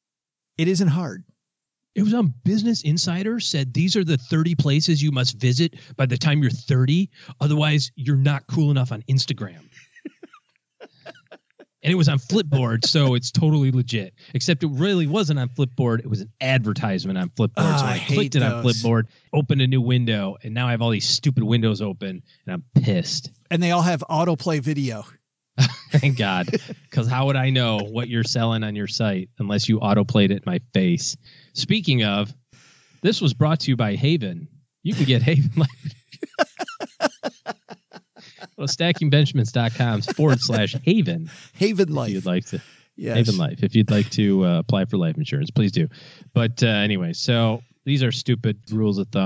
it isn't hard. It was on Business Insider said these are the thirty places you must visit by the time you're thirty. Otherwise, you're not cool enough on Instagram. And it was on Flipboard, so it's totally legit. Except it really wasn't on Flipboard. It was an advertisement on Flipboard. Oh, so I, I clicked it those. on Flipboard, opened a new window, and now I have all these stupid windows open, and I'm pissed. And they all have autoplay video. Thank God. Because how would I know what you're selling on your site unless you autoplayed it in my face? Speaking of, this was brought to you by Haven. You can get Haven Life. Well, stacking benjamins dot com forward slash Haven. Haven Life. If you'd like to. Yes. Haven Life. If you'd like to uh, apply for life insurance, please do. But uh, anyway, so these are stupid rules of thumb.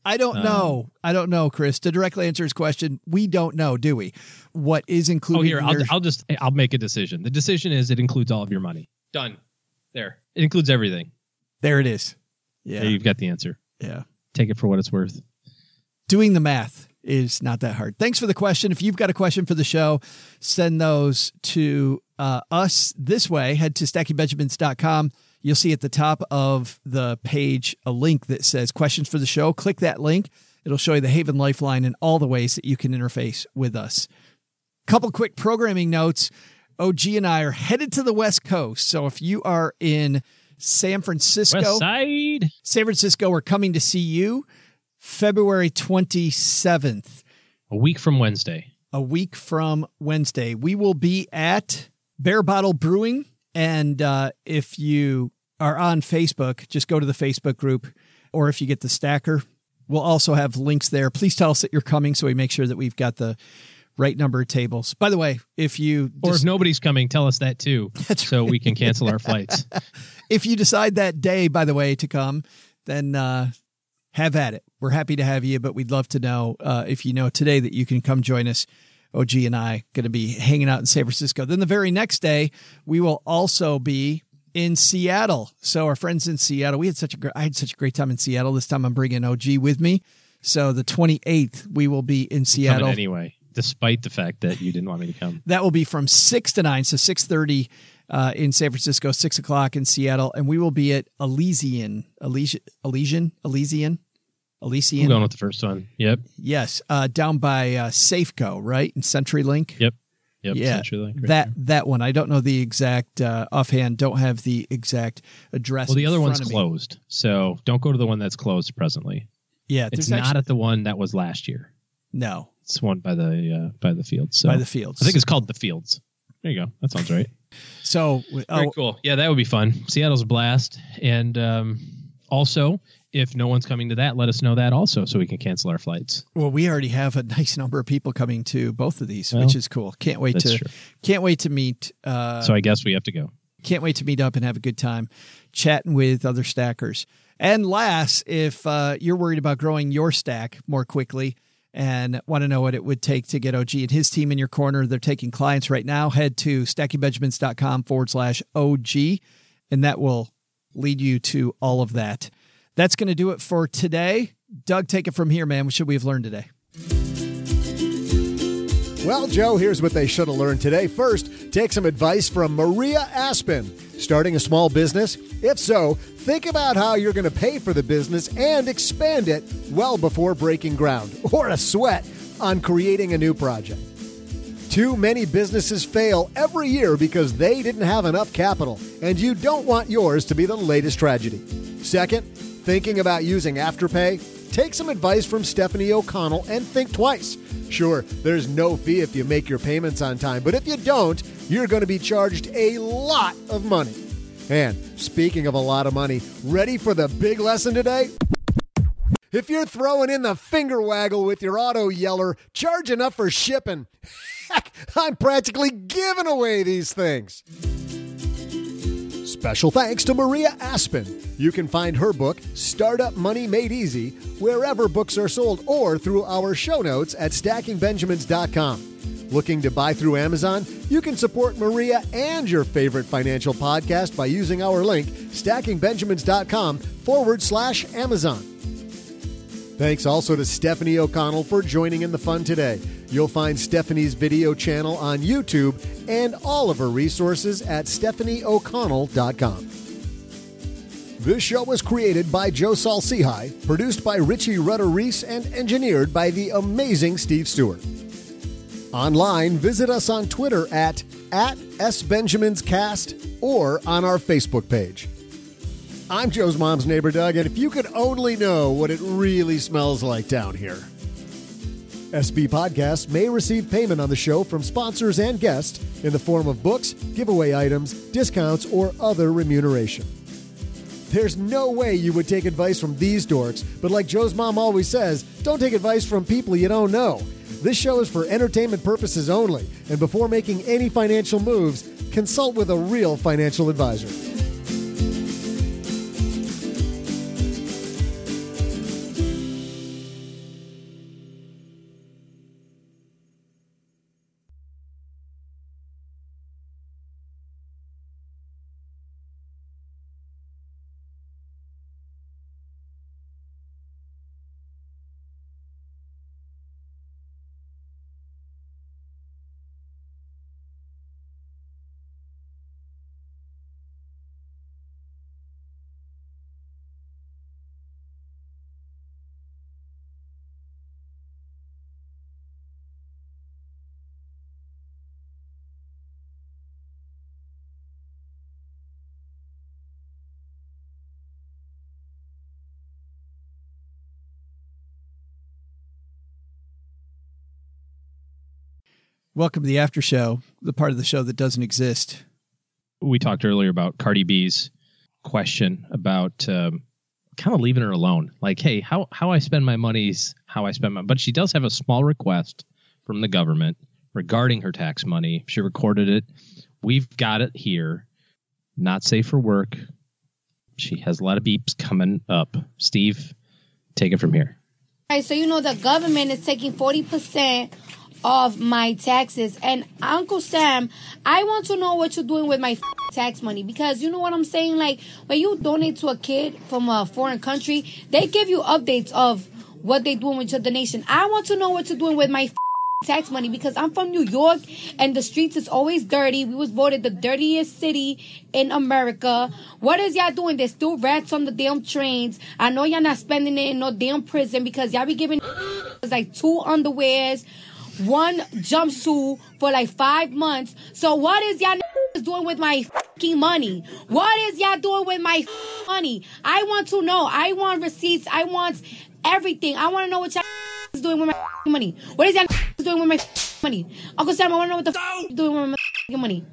I don't Um, know. I don't know, Chris. To directly answer his question, we don't know, do we? What is included? Oh, here, in I'll, their- I'll just, I'll make a decision. The decision is it includes all of your money. Done. There. It includes everything. There it is. Yeah. There, you've got the answer. Yeah. Take it for what it's worth. Doing the math is not that hard. Thanks for the question. If you've got a question for the show, send those to uh, us this way. Head to stacking benjamins dot com. You'll see at the top of the page a link that says questions for the show. Click that link. It'll show you the Haven Lifeline and all the ways that you can interface with us. Couple quick programming notes. O G and I are headed to the West Coast. So if you are in San Francisco, West Side. San Francisco, we're coming to see you February twenty-seventh. A week from Wednesday. A week from Wednesday. We will be at Bare Bottle Brewing. And uh, if you are on Facebook, just go to the Facebook group. Or if you get the stacker, we'll also have links there. Please tell us that you're coming so we make sure that we've got the right number of tables. By the way, if you... Or dis- if nobody's coming, tell us that too. That's so right. we can cancel our flights. If you decide that day, by the way, to come, then uh, have at it. We're happy to have you, but we'd love to know uh, if you know today that you can come join us. O G and I going to be hanging out in San Francisco. Then the very next day, we will also be in Seattle. So our friends in Seattle, we had such a great, I had such a great time in Seattle. This time I'm bringing O G with me. So the twenty-eighth, we will be in Seattle. Coming anyway, despite the fact that you didn't want me to come. That will be from six to nine. So six thirty uh, in San Francisco, six o'clock in Seattle. And we will be at Elysian, Elysian, Elysian, Elysian. Elysian. I'm going with the first one. Yep. Yes. Uh, down by uh, Safeco, right? And CenturyLink. Yep. Yep. Yeah. CenturyLink right that, there. that one. I don't know the exact uh, offhand. Don't have the exact address. Well, the in other front one's of me. closed. So don't go to the one that's closed presently. Yeah. It's there's not actually- at the one that was last year. No. It's one by the uh, by the fields. So By the fields. I think it's called the Fields. There you go. That sounds right. So, Very oh, cool. Yeah, that would be fun. Seattle's a blast. And um, also, if no one's coming to that, let us know that also so we can cancel our flights. well, we already have a nice number of people coming to both of these, Well, which is cool. Can't wait that's to, true. can't wait to meet. Uh, So I guess we have to go. Can't wait to meet up and have a good time chatting with other stackers. And last, if uh, you're worried about growing your stack more quickly and want to know what it would take to get O G and his team in your corner, they're taking clients right now. Head to stackingbenjamins.com forward slash OG, and that will lead you to all of that. That's going to do it for today. Doug, take it from here, man. What should we have learned today? Well, Joe, here's what they should have learned today. First, take some advice from Maria Aspen. Starting a small business? If so, think about how you're going to pay for the business and expand it well before breaking ground or a sweat on creating a new project. Too many businesses fail every year because they didn't have enough capital, and you don't want yours to be the latest tragedy. Second, thinking about using Afterpay? Take some advice from Stephanie O'Connell and think twice. Sure, there's no fee if you make your payments on time, but if you don't, you're going to be charged a lot of money. And speaking of a lot of money, ready for the big lesson today? If you're throwing in the finger waggle with your auto yeller, charge enough for shipping. Heck, I'm practically giving away these things. Special thanks to Maria Aspen. You can find her book, Startup Money Made Easy, wherever books are sold or through our show notes at stacking benjamins dot com. Looking to buy through Amazon? You can support Maria and your favorite financial podcast by using our link, stackingbenjamins.com forward slash Amazon. Thanks also to Stephanie O'Connell for joining in the fun today. You'll find Stephanie's video channel on YouTube and all of her resources at stephanie o'connell dot com. This show was created by Joe Salsihai, produced by Richie Rutter-Reese, and engineered by the amazing Steve Stewart. Online, visit us on Twitter at, at SBenjaminsCast or on our Facebook page. I'm Joe's mom's neighbor, Doug, and if you could only know what it really smells like down here. S B Podcasts may receive payment on the show from sponsors and guests in the form of books, giveaway items, discounts, or other remuneration. There's no way you would take advice from these dorks, but like Joe's mom always says, don't take advice from people you don't know. This show is for entertainment purposes only, and before making any financial moves, consult with a real financial advisor. Welcome to the after show, the part of the show that doesn't exist. We talked earlier about Cardi B's question about um, kind of leaving her alone. Like, hey, how, how I spend my money's how I spend my, but she does have a small request from the government regarding her tax money. She recorded it. We've got it here. Not safe for work. She has a lot of beeps coming up. Steve, take it from here. All right, so you know the government is taking forty percent of my taxes. And Uncle Sam, I want to know what you're doing with my tax money, because you know what I'm saying? Like, when you donate to a kid from a foreign country, they give you updates of what they're doing with your donation. I want to know what you're doing with my tax money, because I'm from New York and the streets is always dirty. We was voted the dirtiest city in America. What is y'all doing? There's still rats on the damn trains. I know y'all not spending it in no damn prison, because y'all be giving like two underwears, one jumpsuit for like five months. So what is y'all doing with my fucking money? What is y'all doing with my money? I want to know. I want receipts. I want everything. I want to know what y'all is doing with my money. What is y'all doing with my money? Uncle Sam, I want to know what the f- is doing with my money.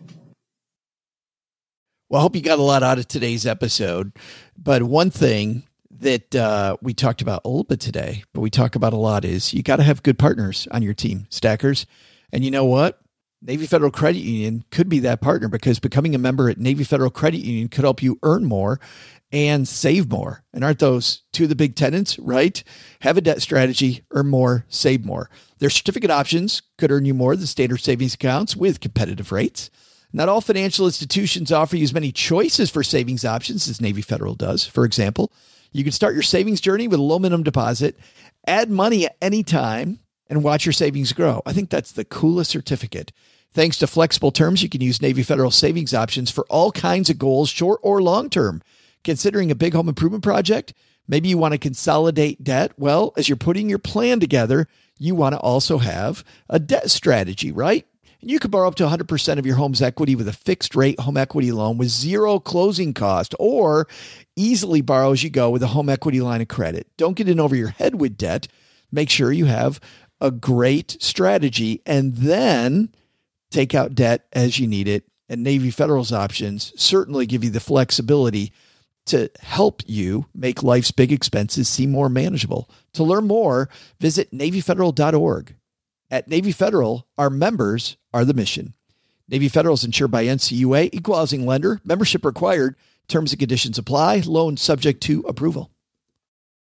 Well, I hope you got a lot out of today's episode. But one thing that uh, we talked about a little bit today, but we talk about a lot, is you got to have good partners on your team, stackers. And you know what? Navy Federal Credit Union could be that partner, because becoming a member at Navy Federal Credit Union could help you earn more and save more. And aren't those two of the big tenets, right? Have a debt strategy, earn more, save more. Their certificate options could earn you more than standard savings accounts with competitive rates. Not all financial institutions offer you as many choices for savings options as Navy Federal does. For example, you can start your savings journey with a low minimum deposit, add money at any time, and watch your savings grow. I think that's the coolest certificate. Thanks to flexible terms, you can use Navy Federal savings options for all kinds of goals, short or long term. Considering a big home improvement project, maybe you want to consolidate debt. Well, as you're putting your plan together, you want to also have a debt strategy, right? And you can borrow up to one hundred percent of your home's equity with a fixed rate home equity loan with zero closing cost, or easily borrow as you go with a home equity line of credit. Don't get in over your head with debt. Make sure you have a great strategy, and then take out debt as you need it. And Navy Federal's options certainly give you the flexibility to help you make life's big expenses seem more manageable. To learn more, visit Navy Federal dot org. At Navy Federal, our members are the mission. Navy Federal is insured by N C U A, equal housing lender, membership required, terms and conditions apply, loan subject to approval.